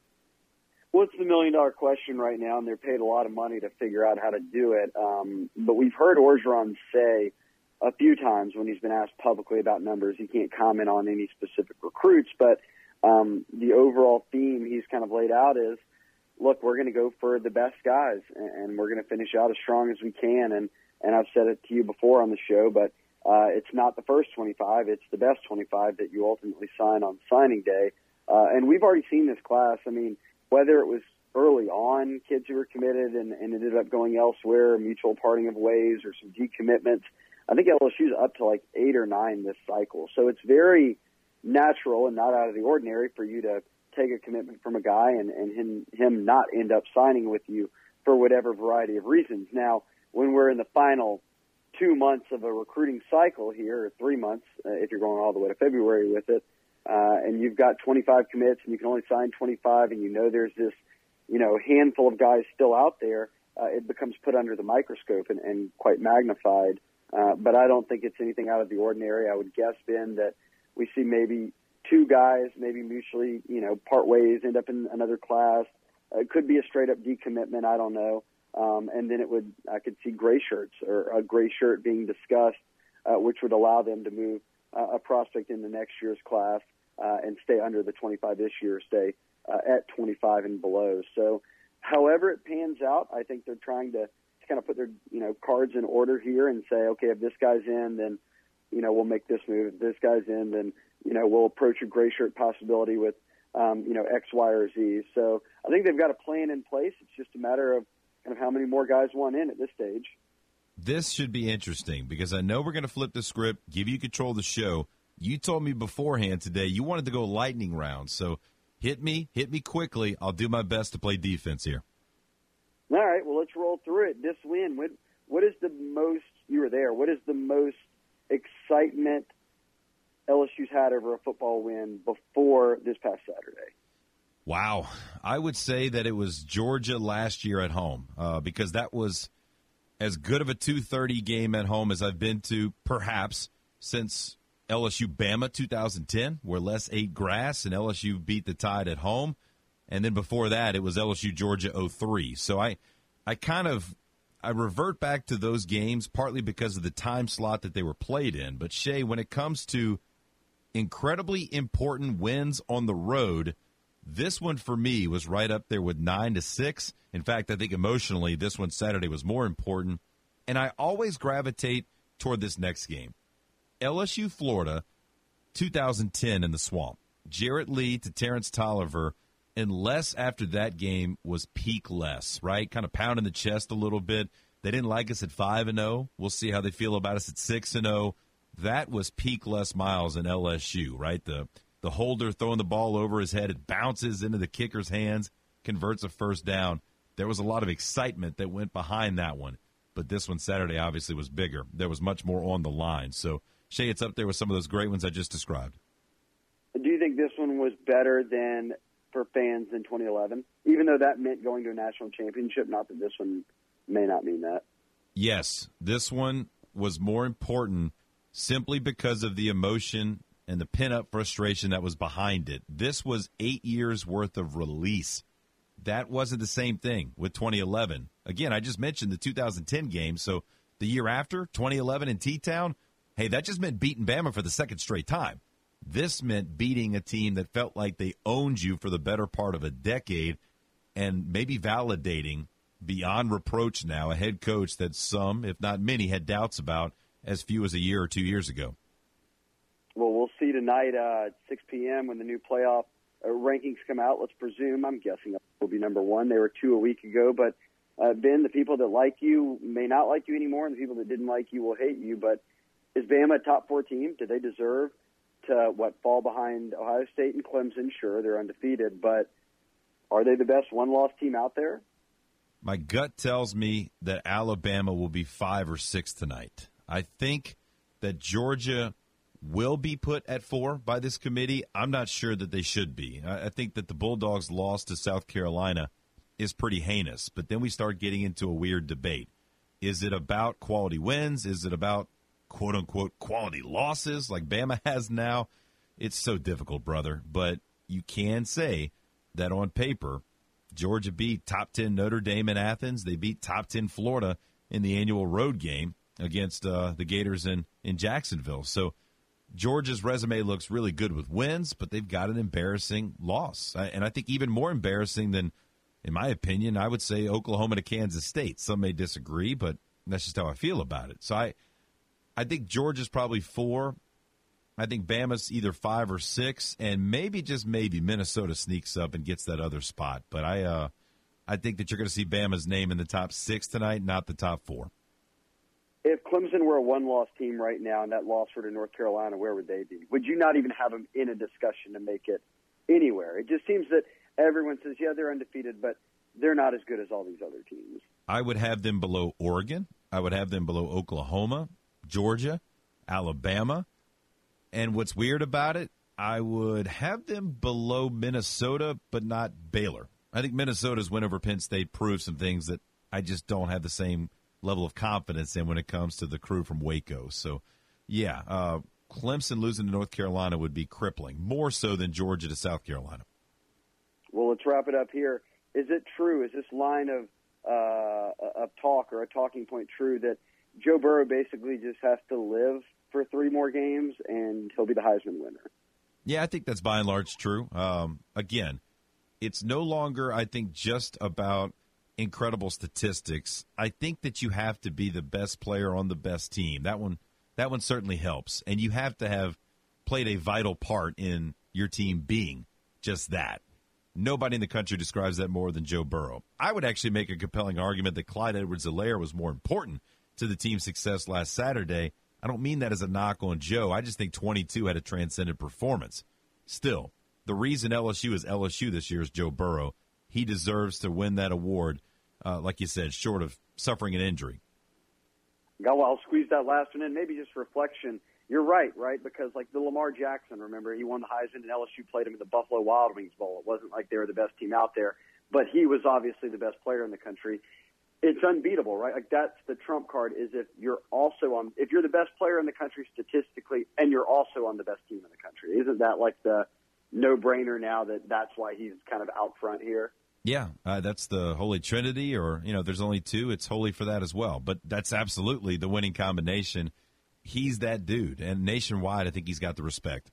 N: Well, it's the million-dollar question right now, and they're paid a lot of money to figure out how to do it. Um, but we've heard Orgeron say a few times when he's been asked publicly about numbers, he can't comment on any specific recruits, but um, the overall theme he's kind of laid out is, look, we're going to go for the best guys, and we're going to finish out as strong as we can. And, and I've said it to you before on the show, but uh, it's not the first twenty-five, it's the best twenty-five that you ultimately sign on signing day. Uh, and we've already seen this class. I mean, whether it was early on kids who were committed and, and ended up going elsewhere, mutual parting of ways, or some decommitments, I think L S U's up to like eight or nine this cycle. So it's very natural and not out of the ordinary for you to take a commitment from a guy and, and him, him not end up signing with you for whatever variety of reasons. Now, when we're in the final two months of a recruiting cycle here, or three months, uh, if you're going all the way to February with it, uh, and you've got twenty-five commits and you can only sign twenty-five, and you know there's this, you know, handful of guys still out there, uh, it becomes put under the microscope and, and quite magnified. Uh, but I don't think it's anything out of the ordinary. I would guess, Ben, that we see maybe two guys, maybe mutually, you know, part ways, end up in another class. Uh, it could be a straight-up decommitment. I don't know. Um, and then it would, I could see gray shirts or a gray shirt being discussed, uh, which would allow them to move uh, a prospect in the next year's class uh, and stay under the twenty-five this year, stay uh, at twenty-five and below. So however it pans out, I think they're trying to kind of put their, you know, cards in order here and say, okay, if this guy's in, then, you know, we'll make this move. If this guy's in, then, you know, we'll approach a gray shirt possibility with, um, you know, X, Y, or Z. So I think they've got a plan in place. It's just a matter of kind of how many more guys want in at this stage.
G: This should be interesting because I know we're going to flip the script, give you control of the show. You told me beforehand today you wanted to go lightning round. So hit me, hit me quickly. I'll do my best to play defense here.
N: All right, well, let's roll through it. This win, what, what is the most, you were there, what is the most excitement L S U's had over a football win before this past Saturday?
G: Wow. I would say that it was Georgia last year at home uh, because that was as good of a two thirty game at home as I've been to perhaps since L S U-Bama two thousand ten, where Les ate grass and L S U beat the Tide at home. And then before that, it was L S U-Georgia oh three. So I, I kind of I revert back to those games partly because of the time slot that they were played in. But, Shea, when it comes to incredibly important wins on the road, this one for me was right up there with nine to six. In fact, I think emotionally this one Saturday was more important. And I always gravitate toward this next game. L S U-Florida, two thousand ten in the Swamp. Jarrett Lee to Terrence Tolliver. And Les after that game was peak Les, right? Kind of pounding the chest a little bit. They didn't like us at five and oh. We'll see how they feel about us at six and oh. That was peak Les Miles in L S U, right? The the holder throwing the ball over his head. It bounces into the kicker's hands, converts a first down. There was a lot of excitement that went behind that one. But this one Saturday obviously was bigger. There was much more on the line. So, Shea, it's up there with some of those great ones I just described.
N: Do you think this one was better than for fans in twenty eleven, even though that meant going to a national championship? Not that this one may not mean that.
G: Yes, this one was more important simply because of the emotion and the pent-up frustration that was behind it. This was eight years' worth of release. That wasn't the same thing with twenty eleven. Again, I just mentioned the two thousand ten game, so the year after, twenty eleven in T-Town, hey, that just meant beating Bama for the second straight time. This meant beating a team that felt like they owned you for the better part of a decade and maybe validating beyond reproach now a head coach that some, if not many, had doubts about as few as a year or two years ago.
N: Well, we'll see tonight uh, at six p.m. when the new playoff uh, rankings come out. Let's presume, I'm guessing will be number one. They were two a week ago. But, uh, Ben, the people that like you may not like you anymore, and the people that didn't like you will hate you. But is Bama a top four team? Do they deserve to, what, fall behind Ohio State and Clemson? Sure, they're undefeated. But are they the best one-loss team out there?
G: My gut tells me that Alabama will be five or six tonight. I think that Georgia will be put at four by this committee. I'm not sure that they should be. I think that the Bulldogs' loss to South Carolina is pretty heinous, but then we start getting into a weird debate. Is it about quality wins? Is it about, quote-unquote, quality losses like Bama has now? It's so difficult, brother, but you can say that on paper, Georgia beat top ten Notre Dame in Athens. They beat top ten Florida in the annual road game against uh, the Gators in, in Jacksonville. So Georgia's resume looks really good with wins, but they've got an embarrassing loss. And I think even more embarrassing than, in my opinion, I would say Oklahoma to Kansas State. Some may disagree, but that's just how I feel about it. So I, I think Georgia's probably four. I think Bama's either five or six, and maybe, just maybe, Minnesota sneaks up and gets that other spot. But I, uh, I think that you're going to see Bama's name in the top six tonight, not the top four.
N: If Clemson were a one-loss team right now and that loss were to North Carolina, where would they be? Would you not even have them in a discussion to make it anywhere? It just seems that everyone says, yeah, they're undefeated, but they're not as good as all these other teams.
G: I would have them below Oregon. I would have them below Oklahoma, Georgia, Alabama. And what's weird about it, I would have them below Minnesota, but not Baylor. I think Minnesota's win over Penn State proves some things that I just don't have the same level of confidence in when it comes to the crew from Waco. So, yeah, uh, Clemson losing to North Carolina would be crippling, more so than Georgia to South Carolina.
N: Well, let's wrap it up here. Is it true, is this line of, uh, of talk or a talking point true that Joe Burrow basically just has to live for three more games and he'll be the Heisman winner?
G: Yeah, I think that's by and large true. Um, again, it's no longer, I think, just about incredible statistics. I think that you have to be the best player on the best team. That one that one certainly helps. And you have to have played a vital part in your team being just that. Nobody in the country describes that more than Joe Burrow. I would actually make a compelling argument that Clyde Edwards-Helaire was more important to the team's success last Saturday. I don't mean that as a knock on Joe. I just think twenty-two had a transcendent performance. Still, the reason L S U is L S U this year is Joe Burrow. He deserves to win that award, uh, like you said, short of suffering an injury.
N: Yeah, well, I'll squeeze that last one in. Maybe just reflection. You're right, right? Because, like, the Lamar Jackson, remember, he won the Heisman and L S U played him in the Buffalo Wild Wings Bowl. It wasn't like they were the best team out there, but he was obviously the best player in the country. It's unbeatable, right? Like, that's the trump card, is if you're also on – if you're the best player in the country statistically and you're also on the best team in the country. Isn't that, like, the no-brainer now that that's why he's kind of out front here?
G: Yeah, uh, that's the Holy Trinity, or, you know, there's only two. It's holy for that as well. But that's absolutely the winning combination. He's that dude. And nationwide, I think he's got the respect.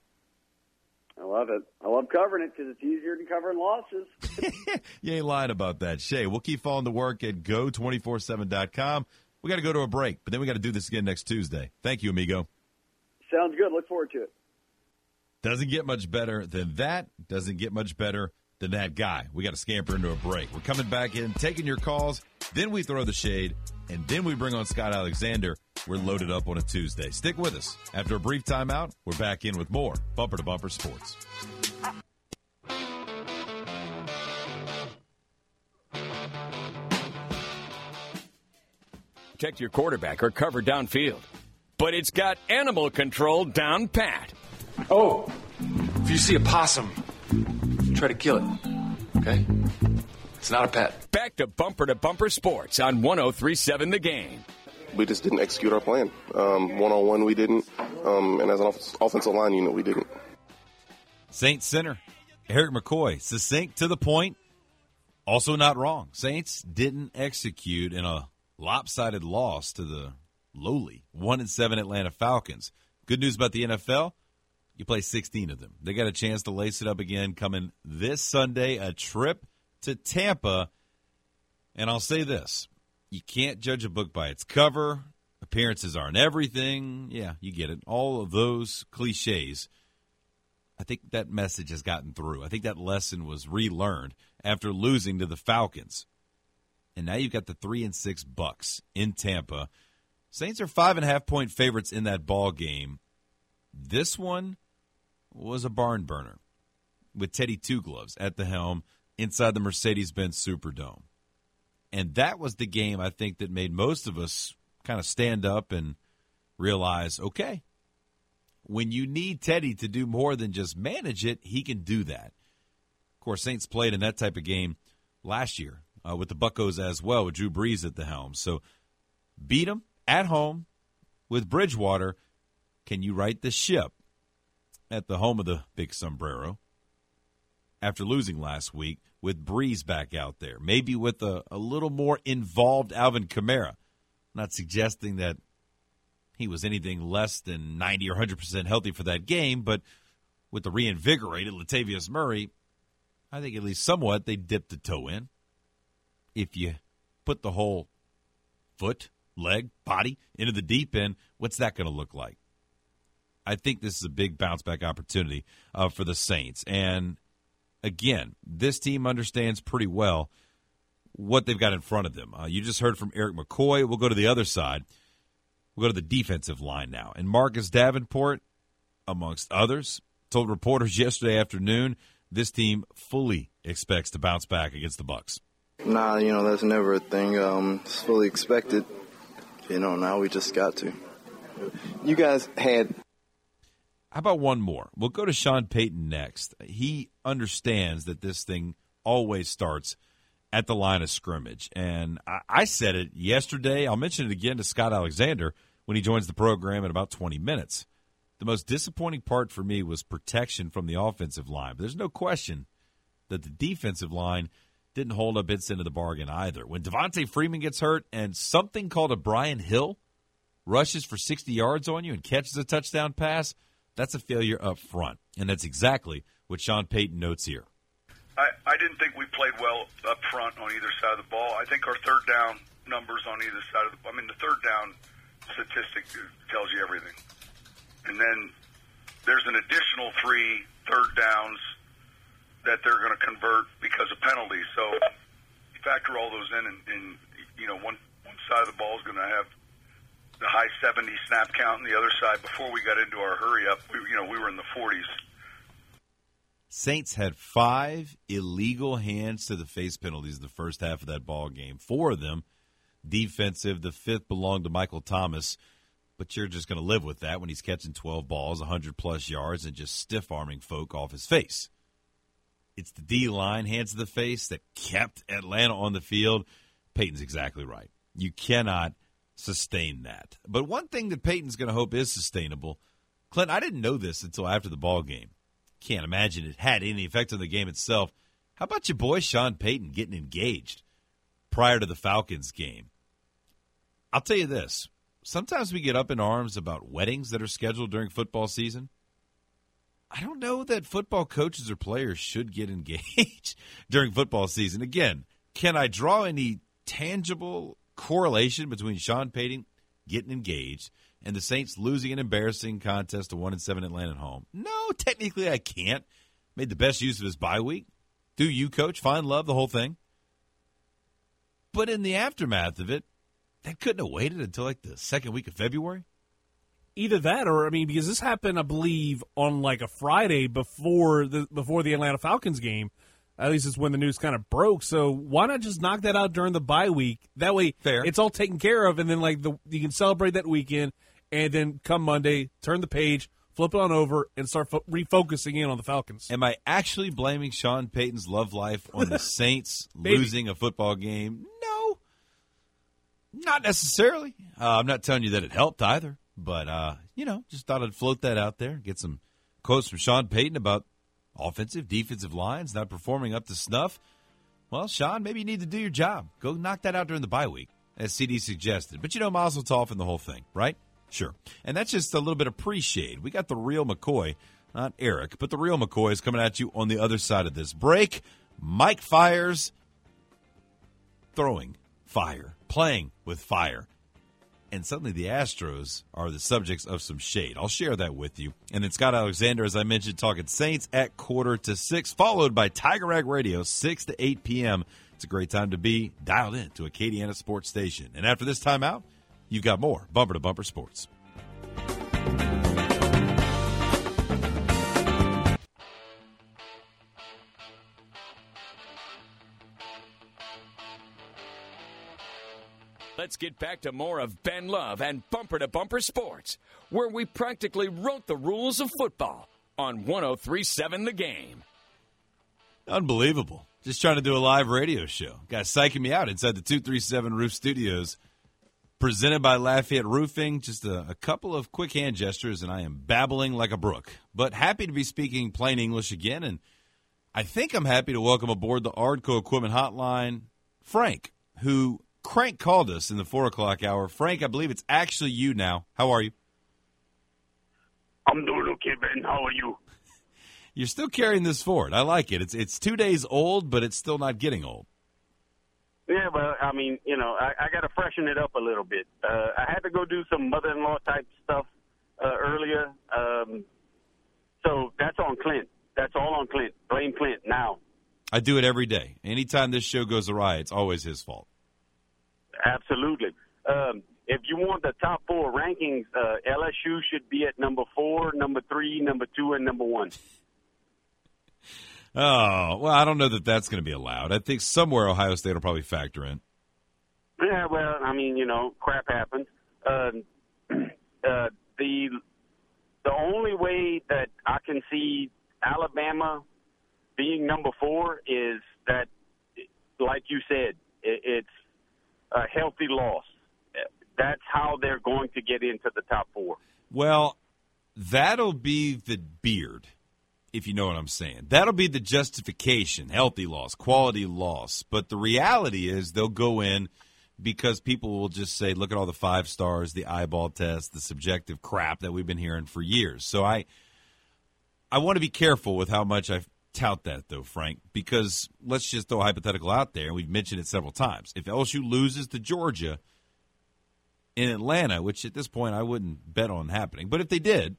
N: I love it. I love covering it because it's easier than covering losses.
G: You ain't lying about that. Shay, we'll keep following the work at go two four seven dot com. We got to go to a break, but then we got to do this again next Tuesday. Thank you, amigo.
N: Sounds good. Look forward to it.
G: Doesn't get much better than that. Doesn't get much better than that guy. We got to scamper into a break. We're coming back in, taking your calls. Then we throw the shade, and then we bring on Scott Alexander. We're loaded up on a Tuesday. Stick with us. After a brief timeout, we're back in with more Bumper to Bumper Sports.
D: Protect your quarterback or cover downfield, but it's got animal control down pat.
O: Oh, if you see a possum, try to kill it, okay? It's not a pet.
D: Back to Bumper to Bumper Sports on one oh three point seven The Game.
P: We just didn't execute our plan. Um, one-on-one, we didn't. Um, and as an off- offensive line unit, we didn't.
G: Saints center, Eric McCoy, succinct to the point, also not wrong. Saints didn't execute in a lopsided loss to the lowly one and seven Atlanta Falcons. Good news about the N F L, You play sixteen of them. They got a chance to lace it up again coming this Sunday, a trip to Tampa. And I'll say this. You can't judge a book by its cover. Appearances aren't everything. Yeah, you get it. All of those cliches. I think that message has gotten through. I think that lesson was relearned after losing to the Falcons. And now you've got the three and six Bucks in Tampa. Saints are five and a half point favorites in that ball game. This one was a barn burner with Teddy Two Gloves at the helm inside the Mercedes-Benz Superdome. And that was the game, I think, that made most of us kind of stand up and realize, okay, when you need Teddy to do more than just manage it, he can do that. Of course, Saints played in that type of game last year uh, with the Buccos as well, with Drew Brees at the helm. So beat them at home with Bridgewater. Can you right the ship at the home of the big sombrero after losing last week with Brees back out there? Maybe with a, a little more involved Alvin Kamara. I'm not suggesting that he was anything less than ninety or one hundred percent healthy for that game, but with the reinvigorated Latavius Murray, I think at least somewhat they dipped the toe in. If you put the whole foot, leg, body into the deep end, what's that going to look like? I think this is a big bounce-back opportunity uh, for the Saints. And, again, this team understands pretty well what they've got in front of them. Uh, you just heard from Eric McCoy. We'll go to the other side. We'll go to the defensive line now. And Marcus Davenport, amongst others, told reporters yesterday afternoon this team fully expects to bounce back against the Bucs.
Q: Nah, you know, that's never a thing. Um, it's fully expected. You know, now we just got to. You guys had...
G: How about one more? We'll go to Sean Payton next. He understands that this thing always starts at the line of scrimmage. And I, I said it yesterday. I'll mention it again to Scott Alexander when he joins the program in about twenty minutes. The most disappointing part for me was protection from the offensive line. But there's no question that the defensive line didn't hold up its end of the bargain either. When Devontae Freeman gets hurt and something called a Brian Hill rushes for sixty yards on you and catches a touchdown pass, that's a failure up front. And that's exactly what Sean Payton notes here.
R: I, I didn't think we played well up front on either side of the ball. I think our third down numbers on either side of the I mean, the third down statistic tells you everything. And then there's an additional three third downs that they're going to convert because of penalties. So you factor all those in, and, and you know, one, one side of the ball is going to have the high seventy snap count, and the other side, before we got into our hurry-up, we, you know, we were in the forties.
G: Saints had five illegal hands to the face penalties in the first half of that ball game. Four of them defensive. The fifth belonged to Michael Thomas. But you're just going to live with that when he's catching twelve balls, one hundred plus yards, and just stiff-arming folk off his face. It's the D-line, hands to the face, that kept Atlanta on the field. Peyton's exactly right. You cannot sustain that. But one thing that Peyton's going to hope is sustainable, Clint, I didn't know this until after the ball game. Can't imagine it had any effect on the game itself. How about your boy Sean Payton getting engaged prior to the Falcons game? I'll tell you this. Sometimes we get up in arms about weddings that are scheduled during football season. I don't know that football coaches or players should get engaged during football season. Again, can I draw any tangible correlation between Sean Payton getting engaged and the Saints losing an embarrassing contest to one and seven Atlanta at home? No, technically I can't. Made the best use of his bye week. Do you, coach? Find love, the whole thing. But in the aftermath of it, that couldn't have waited until like the second week of February?
I: Either that or, I mean, because this happened, I believe, on like a Friday before the before the Atlanta Falcons game. At least it's when the news kind of broke. So why not just knock that out during the bye week? That way
G: Fair.
I: It's all taken care of, and then like the you can celebrate that weekend, and then come Monday, turn the page, flip it on over, and start fo- refocusing in on the Falcons.
G: Am I actually blaming Sean Payton's love life on the Saints
I: Maybe.
G: losing a football game? No. Not necessarily. Uh, I'm not telling you that it helped either. But, uh, you know, just thought I'd float that out there, get some quotes from Sean Payton about offensive, defensive lines not performing up to snuff. Well, Sean, maybe you need to do your job. Go knock that out during the bye week, as C D suggested. But, you know, Mazel Tov and the whole thing, right? Sure. And that's just a little bit of pre-shade. We got the real McCoy not Eric, but the real McCoy is coming at you on the other side of this break. Mike fires, throwing fire, playing with fire. And suddenly the Astros are the subjects of some shade. I'll share that with you. And then Scott Alexander, as I mentioned, talking Saints at quarter to six, followed by Tiger Rag Radio, six to eight p.m. It's a great time to be dialed in to Acadiana Sports Station. And after this timeout, you've got more Bumper to Bumper Sports.
D: Let's get back to more of Ben Love and Bumper to Bumper Sports, where we practically wrote the rules of football on one oh three point seven The Game.
G: Unbelievable. Just trying to do a live radio show. Guys psyching me out inside the two thirty-seven Roof Studios, presented by Lafayette Roofing. Just a, a couple of quick hand gestures, and I am babbling like a brook. But happy to be speaking plain English again, and I think I'm happy to welcome aboard the Ardco Equipment Hotline, Frank, who Crank called us in the four o'clock hour. Frank, I believe it's actually you now. How are you?
S: I'm doing okay, Ben. How are you?
G: You're still carrying this forward. I like it. It's it's two days old, but it's still not getting old.
S: Yeah, well, I mean, you know, I, I got to freshen it up a little bit. Uh, I had to go do some mother-in-law type stuff uh, earlier. Um, so that's on Clint. That's all on Clint. Blame Clint now.
G: I do it every day. Anytime this show goes awry, it's always his fault.
S: Absolutely. Um, if you want the top four rankings, uh, L S U should be at number four, number three, number two, and number one.
G: Oh, well, I don't know that that's going to be allowed. I think somewhere Ohio State will probably factor in.
S: Yeah, well, I mean, you know, crap happens. Uh, uh, the the only way that I can see Alabama being number four is that, like you said, it, it's a healthy loss. That's how they're going to get into the top four.
G: Well, that'll be the beard, if you know what I'm saying. That'll be the justification, healthy loss, quality loss. But the reality is they'll go in because people will just say, look at all the five stars, the eyeball test, the subjective crap that we've been hearing for years. So I I want to be careful with how much I tout that, though, Frank, because let's just throw a hypothetical out there, and we've mentioned it several times. If L S U loses to Georgia in Atlanta, which at this point I wouldn't bet on happening, but if they did,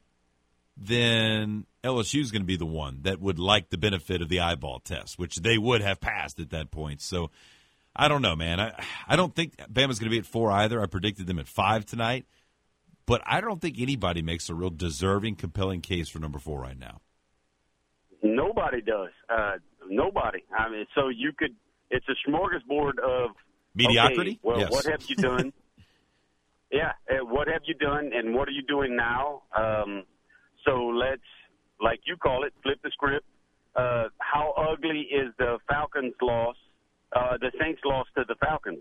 G: then L S U is going to be the one that would like the benefit of the eyeball test, which they would have passed at that point. So I don't know, man. I, I don't think Bama's going to be at four either. I predicted them at five tonight, but I don't think anybody makes a real deserving, compelling case for number four right now.
S: Nobody does. Uh, nobody. I mean, so you could. It's a smorgasbord of
G: mediocrity.
S: Okay, well,
G: yes.
S: What have you done? yeah. Uh, what have you done, and what are you doing now? Um, so let's, like you call it, flip the script. Uh, how ugly is the Falcons' loss? Uh, the Saints' loss to the Falcons.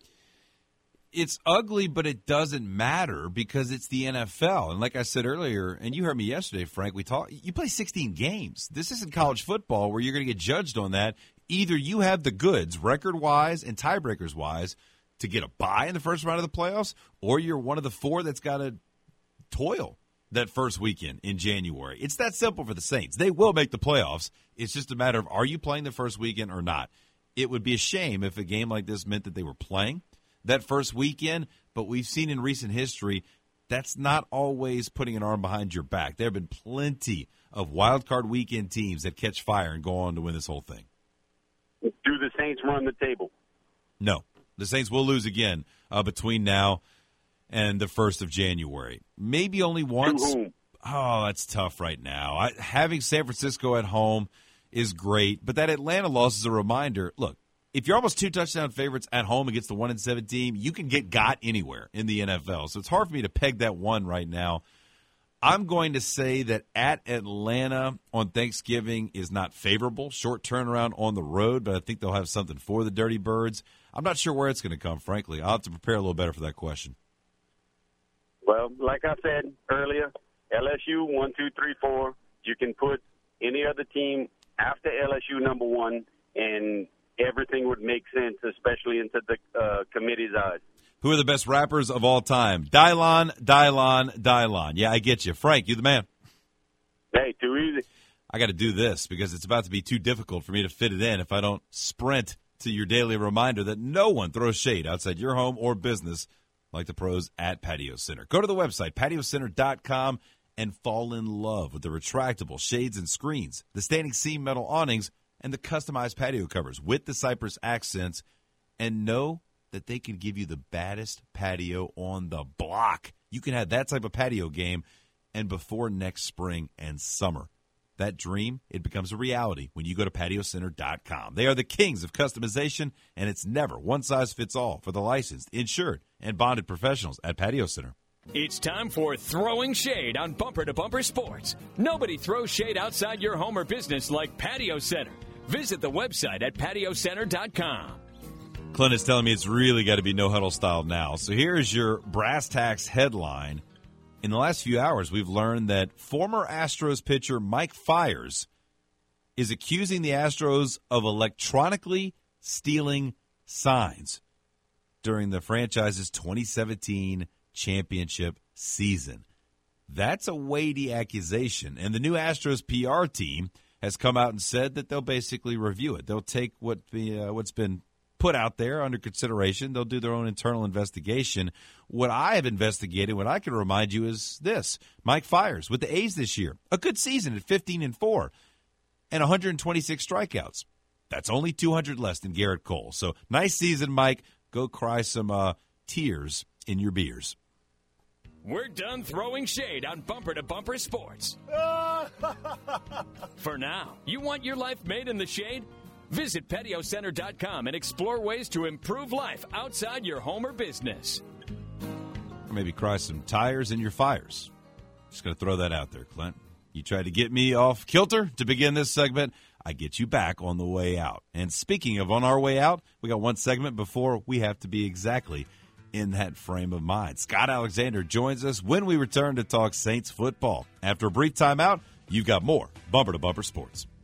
G: It's ugly, but it doesn't matter because it's the N F L. And like I said earlier, and you heard me yesterday, Frank, we talked. You play sixteen games. This isn't college football where you're going to get judged on that. Either you have the goods, record-wise and tiebreakers-wise, to get a bye in the first round of the playoffs, or you're one of the four that's got to toil that first weekend in January. It's that simple for the Saints. They will make the playoffs. It's just a matter of, are you playing the first weekend or not? It would be a shame if a game like this meant that they were playing that first weekend, but we've seen in recent history that's not always putting an arm behind your back. There have been plenty of wild card weekend teams that catch fire and go on to win this whole thing.
S: Do the Saints run the table?
G: No. The Saints will lose again uh, between now and the first of January. Maybe only once. Oh, that's tough right now. I, having San Francisco at home is great, but that Atlanta loss is a reminder. Look, if you're almost two touchdown favorites at home against the one and seven team, you can get got anywhere in the N F L. So it's hard for me to peg that one right now. I'm going to say that at Atlanta on Thanksgiving is not favorable. Short turnaround on the road, but I think they'll have something for the Dirty Birds. I'm not sure where it's going to come, frankly. I'll have to prepare a little better for that question.
S: Well, like I said earlier, L S U, one, two, three, four. You can put any other team after L S U number one, and everything would make sense, especially into the uh, committee's eyes.
G: Who are the best rappers of all time? Dylon, Dylon, Dylon. Yeah, I get you. Frank, you the man.
S: Hey, too easy.
G: I got to do this because it's about to be too difficult for me to fit it in if I don't sprint to your daily reminder that no one throws shade outside your home or business like the pros at Patio Center. Go to the website, patio center dot com, and fall in love with the retractable shades and screens, the standing seam metal awnings, and the customized patio covers with the cypress accents, and know that they can give you the baddest patio on the block. You can have that type of patio game and before next spring and summer. That dream, it becomes a reality when you go to patio center dot com. They are the kings of customization, and it's never one size fits all for the licensed, insured, and bonded professionals at Patio Center.
D: It's time for Throwing Shade on Bumper to Bumper Sports. Nobody throws shade outside your home or business like Patio Center. Visit the website at patio center dot com.
G: Clint is telling me it's really got to be no huddle style now. So here's your brass tacks headline. In the last few hours, we've learned that former Astros pitcher Mike Fiers is accusing the Astros of electronically stealing signs during the franchise's twenty seventeen championship season. That's a weighty accusation, and the new Astros P R team has come out and said that they'll basically review it. They'll take what the, uh, what's been put out there under consideration. They'll do their own internal investigation. What I have investigated, what I can remind you is this. Mike Fiers with the A's this year. A good season at fifteen and four and one hundred twenty-six strikeouts. That's only two hundred less than Garrett Cole. So nice season, Mike. Go cry some uh, tears in your beers.
D: We're done throwing shade on Bumper to Bumper Sports. For now, you want your life made in the shade? Visit patio center dot com and explore ways to improve life outside your home or business.
G: Or maybe cry some tires in your fires. Just going to throw that out there, Clint. You tried to get me off kilter to begin this segment. I get you back on the way out. And speaking of on our way out, we got one segment before we have to be exactly in that frame of mind. Scott Alexander joins us when we return to talk Saints football. After a brief timeout, you've got more Bumper to Bumper Sports.